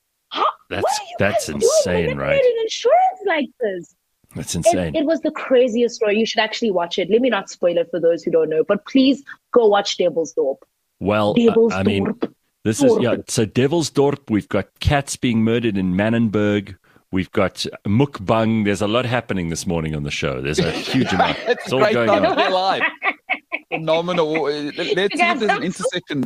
That's insane, right? Insurance like this. That's insane. It was the craziest story. You should actually watch it. Let me not spoil it for those who don't know, but please go watch Devil's Dorp. Well, I mean, this is, so Devil's Dorp, we've got cats being murdered in Mannenberg. We've got mukbang. There's a lot happening this morning on the show. There's a huge amount. It's all going on. Live. Phenomenal. Let's see if there's an intersection.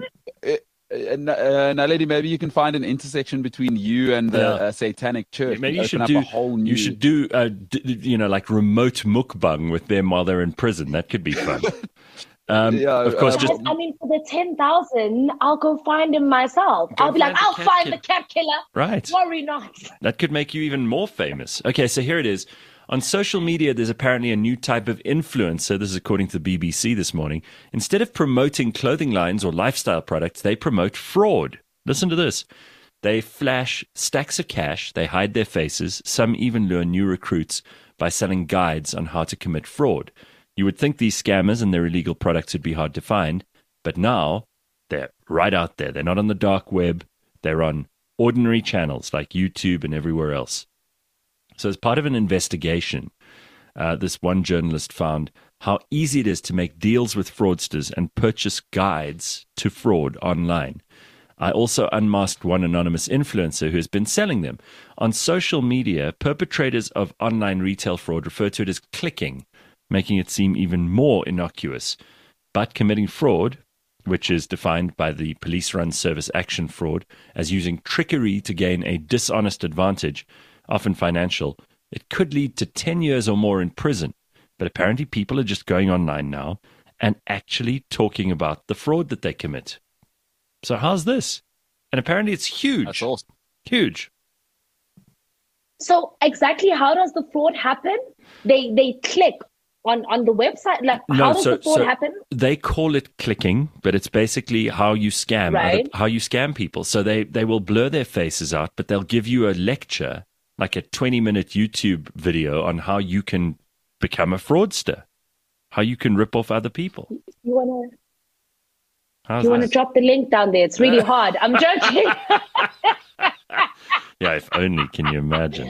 Naledi, maybe you can find an intersection between you and the Satanic Church. Maybe you should do like remote mukbang with them while they're in prison. That could be fun. Of course, I mean, for the 10,000, I'll go find him myself. I'll be like, I'll find the cat killer. Right. Worry not. That could make you even more famous. Okay, so here it is. On social media, there's apparently a new type of influencer. This is according to the BBC this morning. Instead of promoting clothing lines or lifestyle products, they promote fraud. Listen to this. They flash stacks of cash. They hide their faces. Some even lure new recruits by selling guides on how to commit fraud. You would think these scammers and their illegal products would be hard to find, but now they're right out there. They're not on the dark web. They're on ordinary channels like YouTube and everywhere else. So as part of an investigation, this one journalist found how easy it is to make deals with fraudsters and purchase guides to fraud online. I also unmasked one anonymous influencer who has been selling them. On social media, perpetrators of online retail fraud refer to it as clicking, making it seem even more innocuous. But committing fraud, which is defined by the police-run service action fraud as using trickery to gain a dishonest advantage, often financial, it could lead to 10 years or more in prison. But apparently people are just going online now and actually talking about the fraud that they commit. So how's this? And apparently it's huge. That's awesome. Huge. So exactly how does the fraud happen? They click on the website. Like, how does the fraud happen? They call it clicking, but it's basically how you scam, right? How you scam people. So they will blur their faces out, but they'll give you a lecture, like a 20-minute YouTube video on how you can become a fraudster, how you can rip off other people. You want to drop the link down there? It's really hard. I'm joking. Yeah, if only. Can you imagine?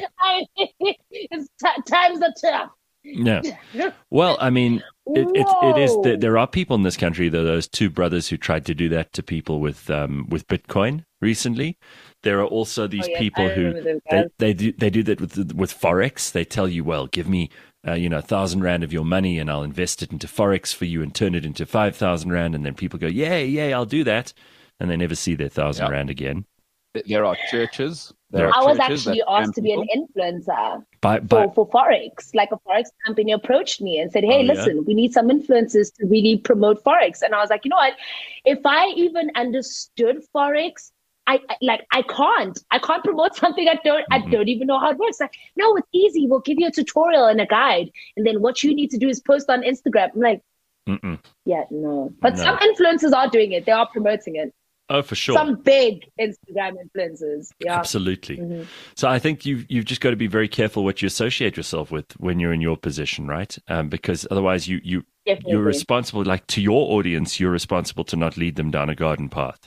Times are tough. Yeah. Well, I mean, it is. There are people in this country. There are those two brothers who tried to do that to people with Bitcoin recently. There are also these people who they do that with Forex. They tell you, well, give me 1,000 Rand of your money and I'll invest it into Forex for you and turn it into 5,000 Rand. And then people go, yay, I'll do that. And they never see their 1,000 Rand again. There are churches. I was actually asked to be an influencer for Forex. Like a Forex company approached me and said, hey, listen, we need some influencers to really promote Forex. And I was like, you know what? If I even understood Forex, I can't promote something I don't even know how it works. Like, no, it's easy. We'll give you a tutorial and a guide. And then what you need to do is post on Instagram. I'm like, yeah, no. But some influencers are doing it. They are promoting it. Oh, for sure. Some big Instagram influencers. Yeah. Absolutely. Mm-hmm. So I think you've just got to be very careful what you associate yourself with when you're in your position, right? Because otherwise you're responsible, like to your audience, you're responsible to not lead them down a garden path.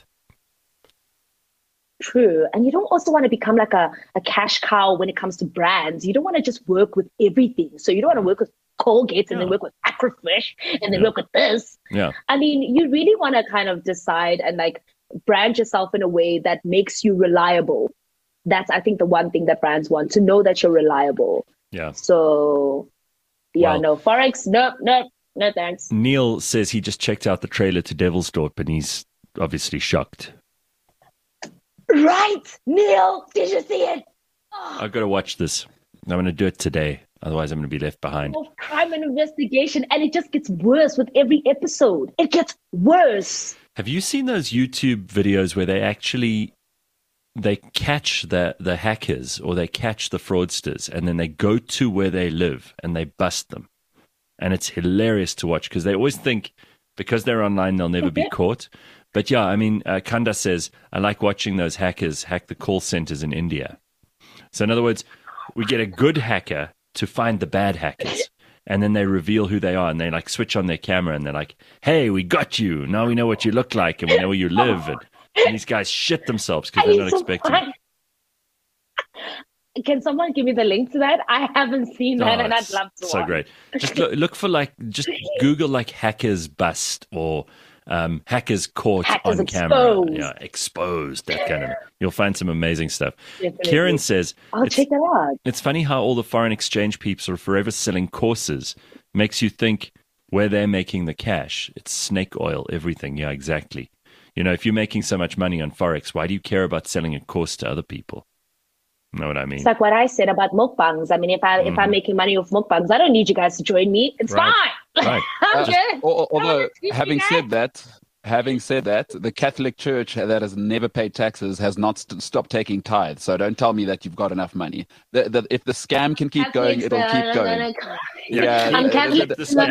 True. And you don't also want to become like a cash cow when it comes to brands. You don't want to just work with everything. So you don't want to work with Colgate and then work with Acrofresh and then work with this. Yeah. I mean, you really want to kind of decide and like brand yourself in a way that makes you reliable. That's, I think, the one thing that brands want, to know that you're reliable. Yeah. So, no, Forex, no. No thanks. Neil says he just checked out the trailer to Devilsdorp and he's obviously shocked. Right, Neil, did you see it? I've got to watch this. I'm going to do it today. Otherwise, I'm going to be left behind. Of crime and investigation, and it just gets worse with every episode. It gets worse. Have you seen those YouTube videos where they catch the hackers or they catch the fraudsters and then they go to where they live and they bust them? And it's hilarious to watch because they always think because they're online they'll never be caught. But yeah, I mean, Kanda says, I like watching those hackers hack the call centers in India. So in other words, we get a good hacker to find the bad hackers. And then they reveal who they are and they like switch on their camera and they're like, hey, we got you. Now we know what you look like and we know where you live. And these guys shit themselves because they're not expecting it. Can someone give me the link to that? I haven't seen that and I'd love to watch. So great. Just look for just Google like hackers bust or hackers caught hackers on exposed. Camera. Yeah, exposed, that kind of. You'll find some amazing stuff. Definitely. Kieran says, I'll check that out. It's funny how all the foreign exchange peeps are forever selling courses. Makes you think where they're making the cash. It's snake oil, everything. Yeah, exactly. You know, if you're making so much money on Forex, why do you care about selling a course to other people? You know what I mean? It's like what I said about mukbangs. I mean, if I'm making money off mukbangs, I don't need you guys to join me. It's fine. Right. I'm good. Although, having said that, the Catholic Church that has never paid taxes has not stopped taking tithes. So don't tell me that you've got enough money. If the scam can keep going, it'll keep going. Yeah, I'm Catholic.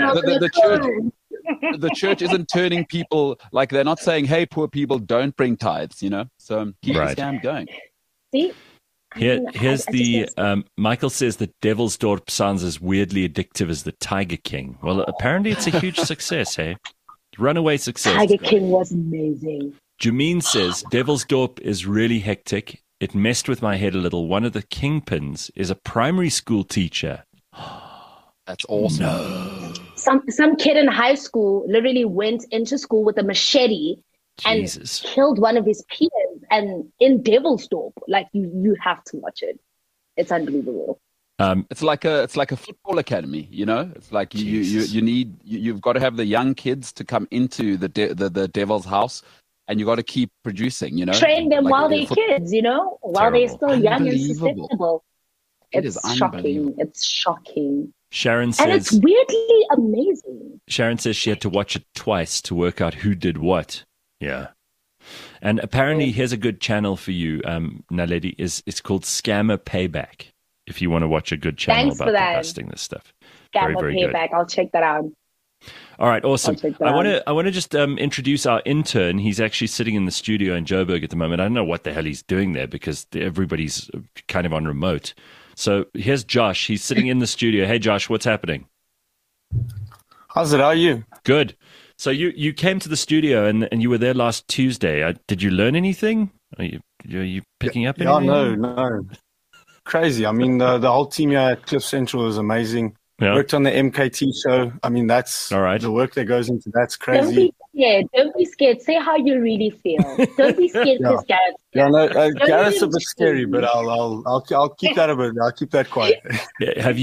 The church isn't turning people like they're not saying, "Hey, poor people, don't bring tithes." You know, so keep the scam going. See. Here's Michael says that Devilsdorp sounds as weirdly addictive as the Tiger King. Well, apparently it's a huge success, hey? Runaway success. Tiger King was amazing. Jameen says Devilsdorp is really hectic. It messed with my head a little. One of the kingpins is a primary school teacher. That's awesome. No. Some kid in high school literally went into school with a machete Jesus. and killed one of his peers, and in Devilsdorp. Like you have to watch it. It's unbelievable. It's like a football academy, you know. It's like you've got to have the young kids to come into the devil's house, and you got to keep producing, you know. Train them like while they're kids, you know, while they're still young and susceptible. It's shocking. It's shocking. Sharon says, and it's weirdly amazing. Sharon says she had to watch it twice to work out who did what. Yeah. And apparently, here's a good channel for you, Naledi. It's called Scammer Payback. If you want to watch a good channel about busting this stuff. Scammer very Payback. Good. I'll check that out. All right, awesome. I want to just introduce our intern. He's actually sitting in the studio in Joburg at the moment. I don't know what the hell he's doing there because everybody's kind of on remote. So here's Josh. He's sitting in the studio. Hey, Josh, what's happening? How's it? How are you? Good. So you came to the studio and you were there last Tuesday. Did you learn anything? Are you picking up anything? No. Crazy. I mean, the whole team here at Cliff Central is amazing. Yeah. Worked on the MKT show. I mean, that's all right. The work that goes into that's crazy. Don't be scared. Don't be scared. Say how you really feel. Don't be scared because Garrett's scared. Yeah, no, Garrett's a bit scary, but I'll keep that a bit. I'll keep that quiet. Yeah, have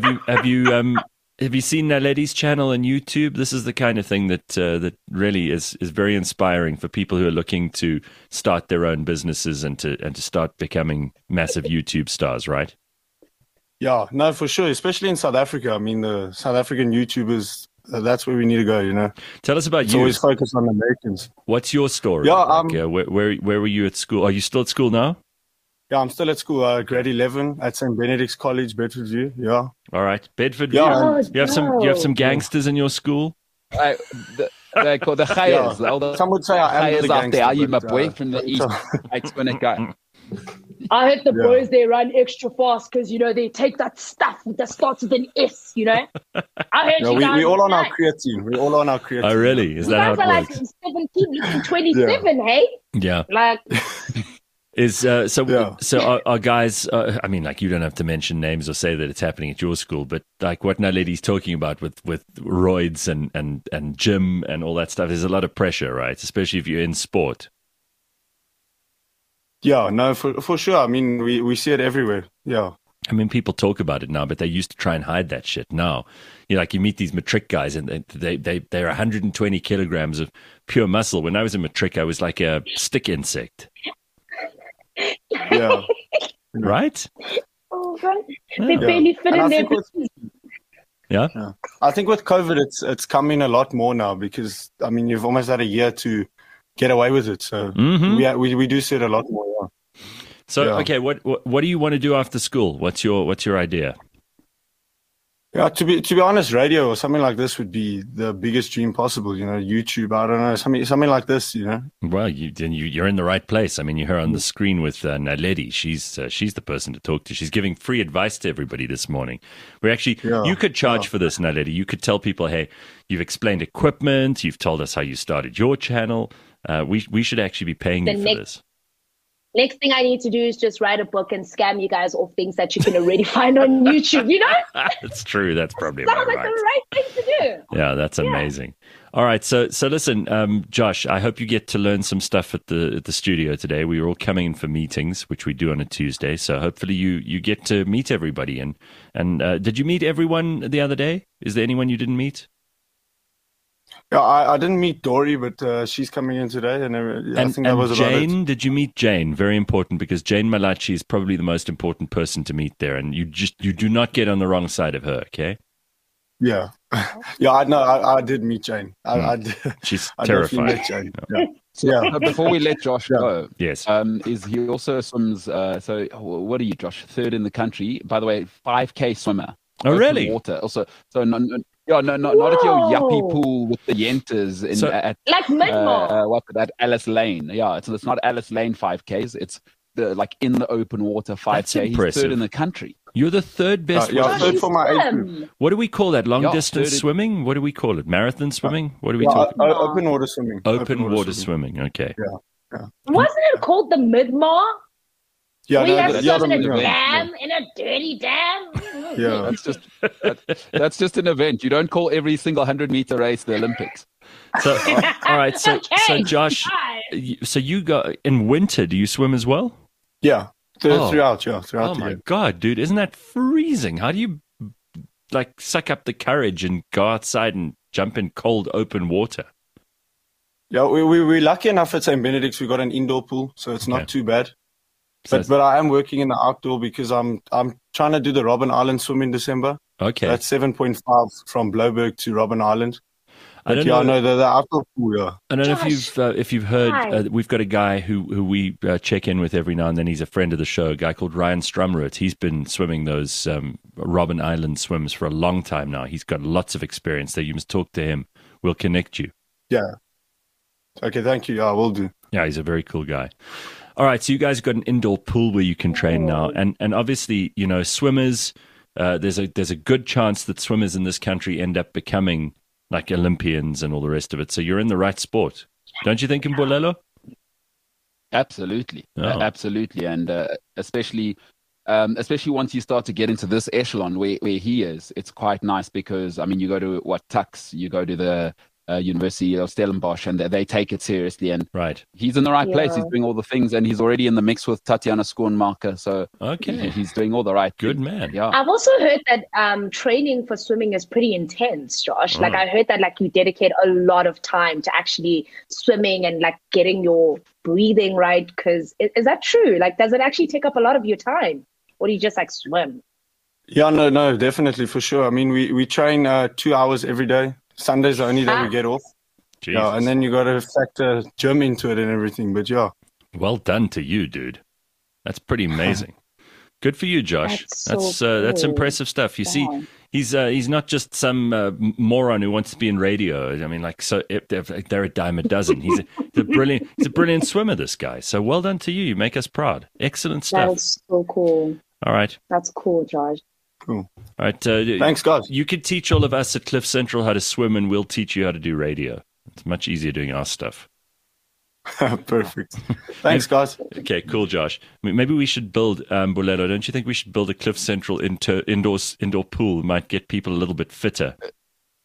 you seen Naledi's channel on YouTube? This is the kind of thing that really is very inspiring for people who are looking to start their own businesses and to start becoming massive YouTube stars, right? Yeah, no, for sure. Especially in South Africa. I mean, the South African YouTubers, that's where we need to go, you know. Tell us about you. Always focus on the Americans. What's your story? Yeah, where were you at school? Are you still at school now? Yeah, I'm still at school, grade 11 at St. Benedict's College, Bedfordview. Yeah. All right, Bedfordview. Yeah, you have some gangsters in your school. They call the Chayas. Yeah. Some would say I am the gangster. Are you my boy from the east? I heard the boys, they run extra fast because, you know, they take that stuff that starts with an S, you know? I heard we all on our creatine. We're all on our creatine. Oh, really? Is that how it works? Like 17 to 27, hey? Yeah. Like... So our guys, I mean, like, you don't have to mention names or say that it's happening at your school, but like what Naledi's talking about with roids and gym and all that stuff, there's a lot of pressure, right? Especially if you're in sport. Yeah, no, for sure. I mean, we see it everywhere. Yeah. I mean, people talk about it now, but they used to try and hide that shit. Now, you meet these matric guys, and they're 120 kilograms of pure muscle. When I was a matric, I was like a stick insect. Yeah. Right? Oh, God. They barely fit in there. Yeah. I think with COVID, it's coming a lot more now because, I mean, you've almost had a year to get away with it. So we do see it a lot more. Yeah. So, okay, what do you want to do after school? What's your idea? Yeah, to be honest, radio or something like this would be the biggest dream possible. YouTube, I don't know, something like this. Well, you're in the right place. I mean, you're here on the screen with Naledi. She's the person to talk to. She's giving free advice to everybody this morning. You could charge for this, Naledi. You could tell people, hey, you've explained equipment. You've told us how you started your channel. We should actually be paying you for this. Next thing I need to do is just write a book and scam you guys off things that you can already find on YouTube, That's true. That's probably Sounds about like right. the right thing to do. Yeah, that's amazing. All right, so listen, Josh, I hope you get to learn some stuff at the studio today. We were all coming in for meetings, which we do on a Tuesday, so hopefully you get to meet everybody. And did you meet everyone the other day? Is there anyone you didn't meet? Yeah, I didn't meet Dory, but she's coming in today, and I think that was Jane, about it. did you meet Jane? Very important, because Jane Malachi is probably the most important person to meet there, and you do not get on the wrong side of her, okay? Yeah, yeah, I know. I did meet Jane. I did. She's I terrifying. met Jane. Yeah. So before we let Josh go, Yes. is he also swims? So what are you, Josh? Third in the country. By the way, 5K swimmer. Oh, Open really? Water. Also, so not at your yuppie pool with the yentas at Like Midmore. what's that? Alice Lane. Yeah, it's not Alice Lane 5Ks. It's in the open water 5K. That's impressive. He's third in the country. You're the third best. third for my age group. What do we call that? Long Yeah, distance third- swimming? What do we call it? Marathon swimming? What are we Yeah, talking? open water swimming. Open water swimming. Okay. Wasn't it called the Midmore? Yeah, We have to yeah, swim in a the- dam, in a dirty dam. yeah. That's just an event. You don't call every single 100-meter race the Olympics. So, all right. So, Okay, so Josh, so you go in winter. Do you swim as well? Yeah, Oh. throughout Oh the my year. God, dude! Isn't that freezing? How do you suck up the courage and go outside and jump in cold open water? Yeah, we're lucky enough at St. Benedict's. We got an indoor pool, so it's Okay. not too bad. So But I am working in the outdoor because I'm trying to do the Robben Island swim in December. okay. That's 7.5 from Bloberg to Robben Island. I don't But yeah, know. no, the outdoor pool. Yeah, I don't know if you've heard. Hi. We've got a guy who we check in with every now and then. He's a friend of the show. A guy called Ryan Strumroot. He's been swimming those Robben Island swims for a long time now. He's got lots of experience there. You must talk to him. We'll connect you. yeah. Okay, thank you. Yeah, I will do. Yeah, he's a very cool guy. All right, so you guys got an indoor pool where you can train now, and obviously, swimmers. There's a good chance that swimmers in this country end up becoming like Olympians and all the rest of it. So you're in the right sport, don't you think, Mbolelo? Absolutely, Oh. absolutely, and especially once you start to get into this echelon where he is, it's quite nice because I mean, you go to Tux, you go to the University of Stellenbosch, and they take it seriously, and Right. he's in the right place. Yeah. He's doing all the things, and he's already in the mix with Tatiana Schoonmaker, so Okay. he's doing all the right Good things. man. Yeah. I've also heard that training for swimming is pretty intense, Josh. Like I heard that you dedicate a lot of time to actually swimming and getting your breathing right. Because is that true? Does it actually take up a lot of your time, or do you just swim? Yeah, no, definitely for sure. I mean, we train 2 hours every day. Sunday's the only day we get off. Jesus. Yeah, and then you got to factor gym into it and everything. But yeah, Well done to you, dude. That's pretty amazing. Good for you, Josh. That's so That's cool. impressive stuff. You see, Wow. he's not just some moron who wants to be in radio. I mean, they're a dime a dozen. He's a brilliant swimmer. This guy. So well done to you. You make us proud. Excellent stuff. That's so cool. All right, That's cool, Josh. cool. all right. Thanks, guys. You could teach all of us at Cliff Central how to swim, and we'll teach you how to do radio. It's much easier doing our stuff. Perfect. Thanks, guys. Okay, cool, Josh. Maybe we should build, Bolelo, don't you think we should build a Cliff Central indoor pool? It might get people a little bit fitter.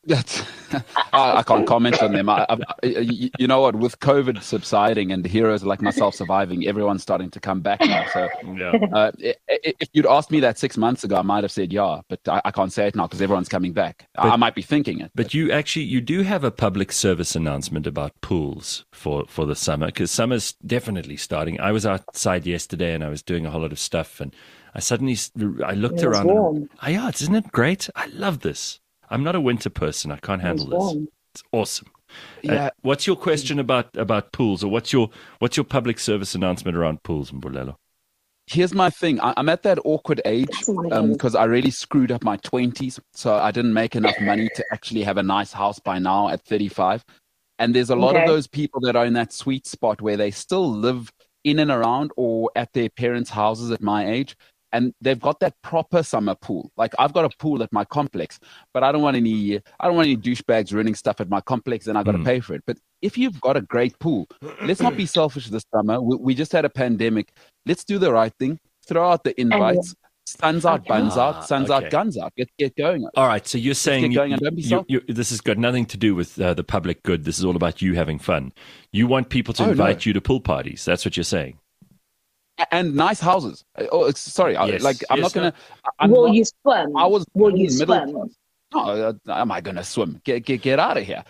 I can't comment on them. You know what? With COVID subsiding and heroes like myself surviving, everyone's starting to come back now. So, if you'd asked me that 6 months ago, I might have said yeah, but I can't say it now because everyone's coming back. I might be thinking it. But you do have a public service announcement about pools for the summer, because summer's definitely starting. I was outside yesterday and I was doing a whole lot of stuff, and I looked around. Warm. Isn't it great? I love this. I'm not a winter person. I can't handle this. It's awesome. Yeah. What's your question about pools, or what's your public service announcement around pools, Mbulelo? Here's my thing. I'm at that awkward age because I really screwed up my 20s. So I didn't make enough money to actually have a nice house by now at 35. And there's a lot of those people that are in that sweet spot where they still live in and around or at their parents' houses at my age. And they've got that proper summer pool. Like I've got a pool at my complex, but I don't want any douchebags ruining stuff at my complex, and I got to pay for it. But if you've got a great pool, let's not be selfish this summer. We just had a pandemic. Let's do the right thing. Throw out the invites. Sun's out, buns out. Sun's out, guns out. Get going. All right. So you're saying this has got nothing to do with the public good. This is all about you having fun. You want people to invite you to pool parties. That's what you're saying. And nice houses. Oh, sorry. Yes. I'm not going to. Will you swim? Will you swim? No, am I going to swim? Get out of here.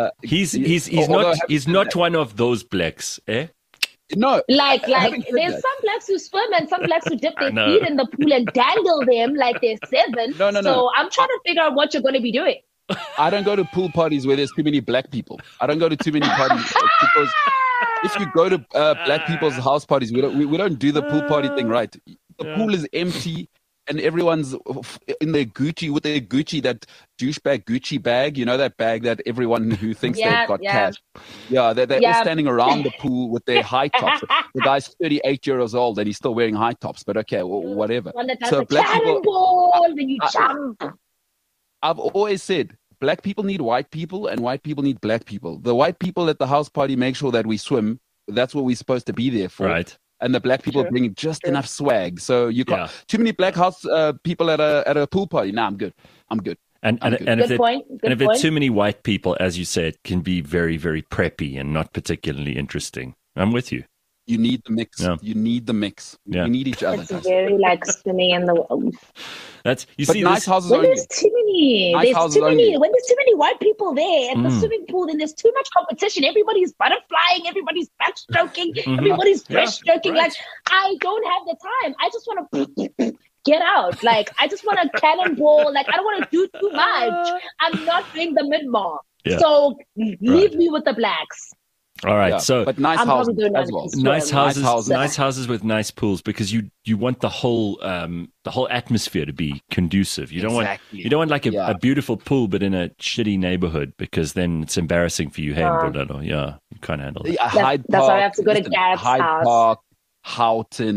He's not one of those blacks, eh? No. Like there's some blacks who swim and some blacks who dip their feet in the pool and dangle them like they're 7. No. So I'm trying to figure out what you're going to be doing. I don't go to pool parties where there's too many black people. I don't go to too many parties because if you go to black people's house parties, we don't do the pool party thing right. The pool is empty and everyone's in their Gucci with their Gucci, that douchebag Gucci bag. You know, that bag that everyone who thinks they've got cash. Yeah, they're all standing around the pool with their high tops. The guy's 38 years old and he's still wearing high tops. But okay, whatever. So black people, then you jump. I've always said black people need white people and white people need black people. The white people at the house party make sure that we swim. That's what we're supposed to be there for. Right. And the black people bring just enough swag. So you got too many black house people at a pool party. Nah, I'm good. And if there's too many white people, as you said, it can be very, very preppy and not particularly interesting. I'm with you. You need the mix. Yeah. You need the mix. Yeah. We need each other. It's very like swimming in the. Nice houses when only. there's too many, when there's too many white people there at the swimming pool, then there's too much competition. Everybody's butterflying, everybody's backstroking, everybody's breaststroking. Right. Like I don't have the time. I just want to get out. Like I just want to cannonball. Like I don't want to do too much. I'm not doing the mid-mar. Yeah. So leave me with the blacks. All right, but nice houses as well. Nice houses with nice pools, because you want the whole atmosphere to be conducive. You don't want like a beautiful pool, but in a shitty neighborhood, because then it's embarrassing for you. Hey, Mbulelo, you can't handle it. That's why I have to go to Gareth's house. Hyde Park, Houghton,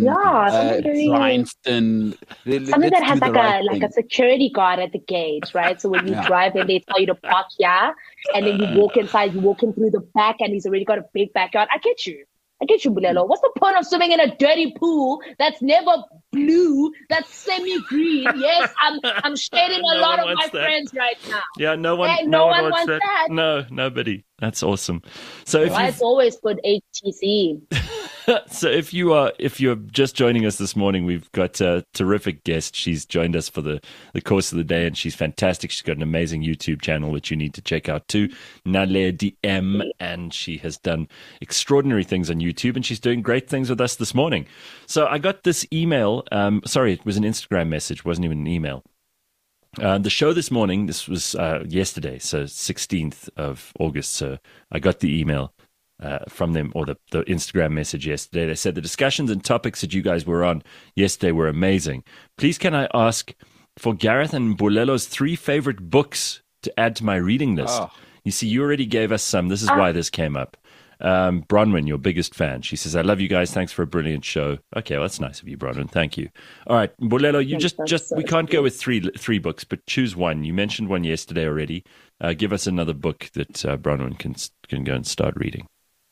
Bryanston. Something that has like a security guard at the gate, right? So when you drive in, they tell you to park here, and then you walk inside, you walk in through the back, and he's already got a big backyard. I get you, Mbulelo. What's the point of swimming in a dirty pool that's never blue, that's semi-green? Yes, I'm shading a lot of my friends right now. Yeah, no one wants that. No, nobody. That's awesome. So it's always put HTC. So if you're just joining us this morning, we've got a terrific guest. She's joined us for the course of the day, and she's fantastic. She's got an amazing YouTube channel which you need to check out too, Naledi M, and she has done extraordinary things on YouTube, and she's doing great things with us this morning. So I got this email. Sorry, it was an Instagram message, wasn't even an email. The show this morning, this was yesterday, so 16th of August. So I got the email from them, or the Instagram message yesterday. They said the discussions and topics that you guys were on yesterday were amazing. Please can I ask for Gareth and Mbulelo's 3 favorite books to add to my reading list? You see, you already gave us some. This is why this came up. Bronwyn, your biggest fan. She says, I love you guys. Thanks for a brilliant show. Okay, well, that's nice of you, Bronwyn. Thank you. All right, Mbulelo, you just we can't go with three books, but choose one. You mentioned one yesterday already. Give us another book that Bronwyn can go and start reading.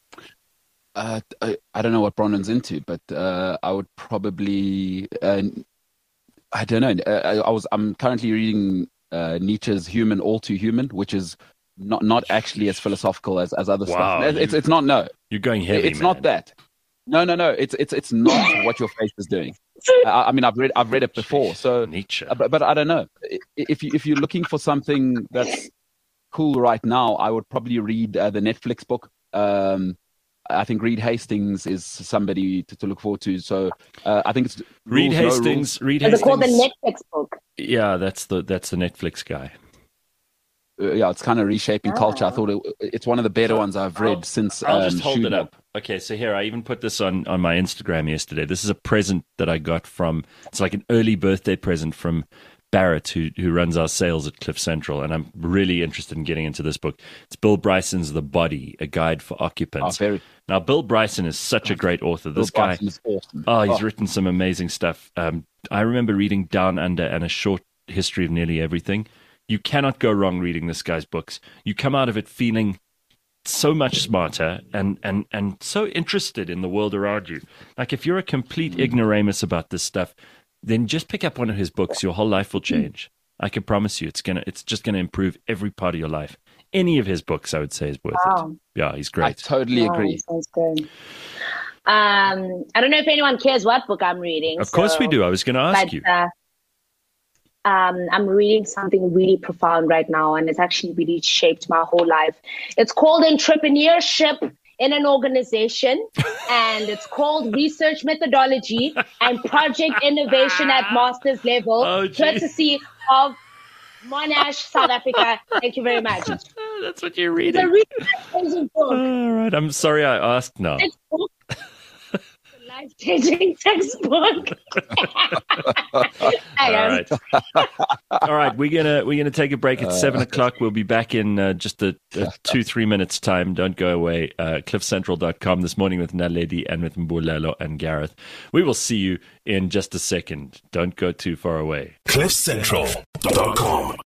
I don't know what Bronwyn's into, but I would probably I don't know. I'm currently reading Nietzsche's Human, All Too Human, which is not actually as philosophical as other stuff. It's not, no. You're going heavy, It's not that. No. It's not what your face is doing. I mean, I've read it before. So Nietzsche. But I don't know. If you're looking for something that's cool right now, I would probably read the Netflix book. I think Reed Hastings is somebody to look forward to. So I think it's Reed Hastings. Is it called the Netflix book? Yeah, that's the Netflix guy. Yeah, it's kind of reshaping culture. I thought it's one of the better ones I've read since. I'll just hold it up. Okay, so here, I even put this on my Instagram yesterday. This is a present that I got it's like an early birthday present from Barrett, who runs our sales at Cliff Central, and I'm really interested in getting into this book. It's Bill Bryson's The Body, A Guide for Occupants. Now, Bill Bryson is such a great author. This guy is awesome. He's written some amazing stuff. I remember reading Down Under and A Short History of Nearly Everything. You cannot go wrong reading this guy's books. You come out of it feeling so much smarter and so interested in the world around you. Like, if you're a complete ignoramus about this stuff, then just pick up one of his books. Your whole life will change. I can promise you, it's just gonna improve every part of your life. Any of his books, I would say, is worth it. Yeah, he's great. I totally agree. Sounds good. I don't know if anyone cares what book I'm reading. Of course we do. I was going to ask you. I'm reading something really profound right now, and it's actually really shaped my whole life. It's called Entrepreneurship in an Organization, and it's called Research Methodology and Project Innovation at Master's Level, courtesy of Monash, South Africa. Thank you very much. That's what you're reading. It's a really amazing book. All right. I'm sorry I asked now. Life-changing textbook. All right. We're gonna take a break at 7:00. We'll be back in just a 2-3 minutes time. Don't go away. CliffCentral.com this morning with Naledi and with Mbulelo and Gareth. We will see you in just a second. Don't go too far away. CliffCentral.com.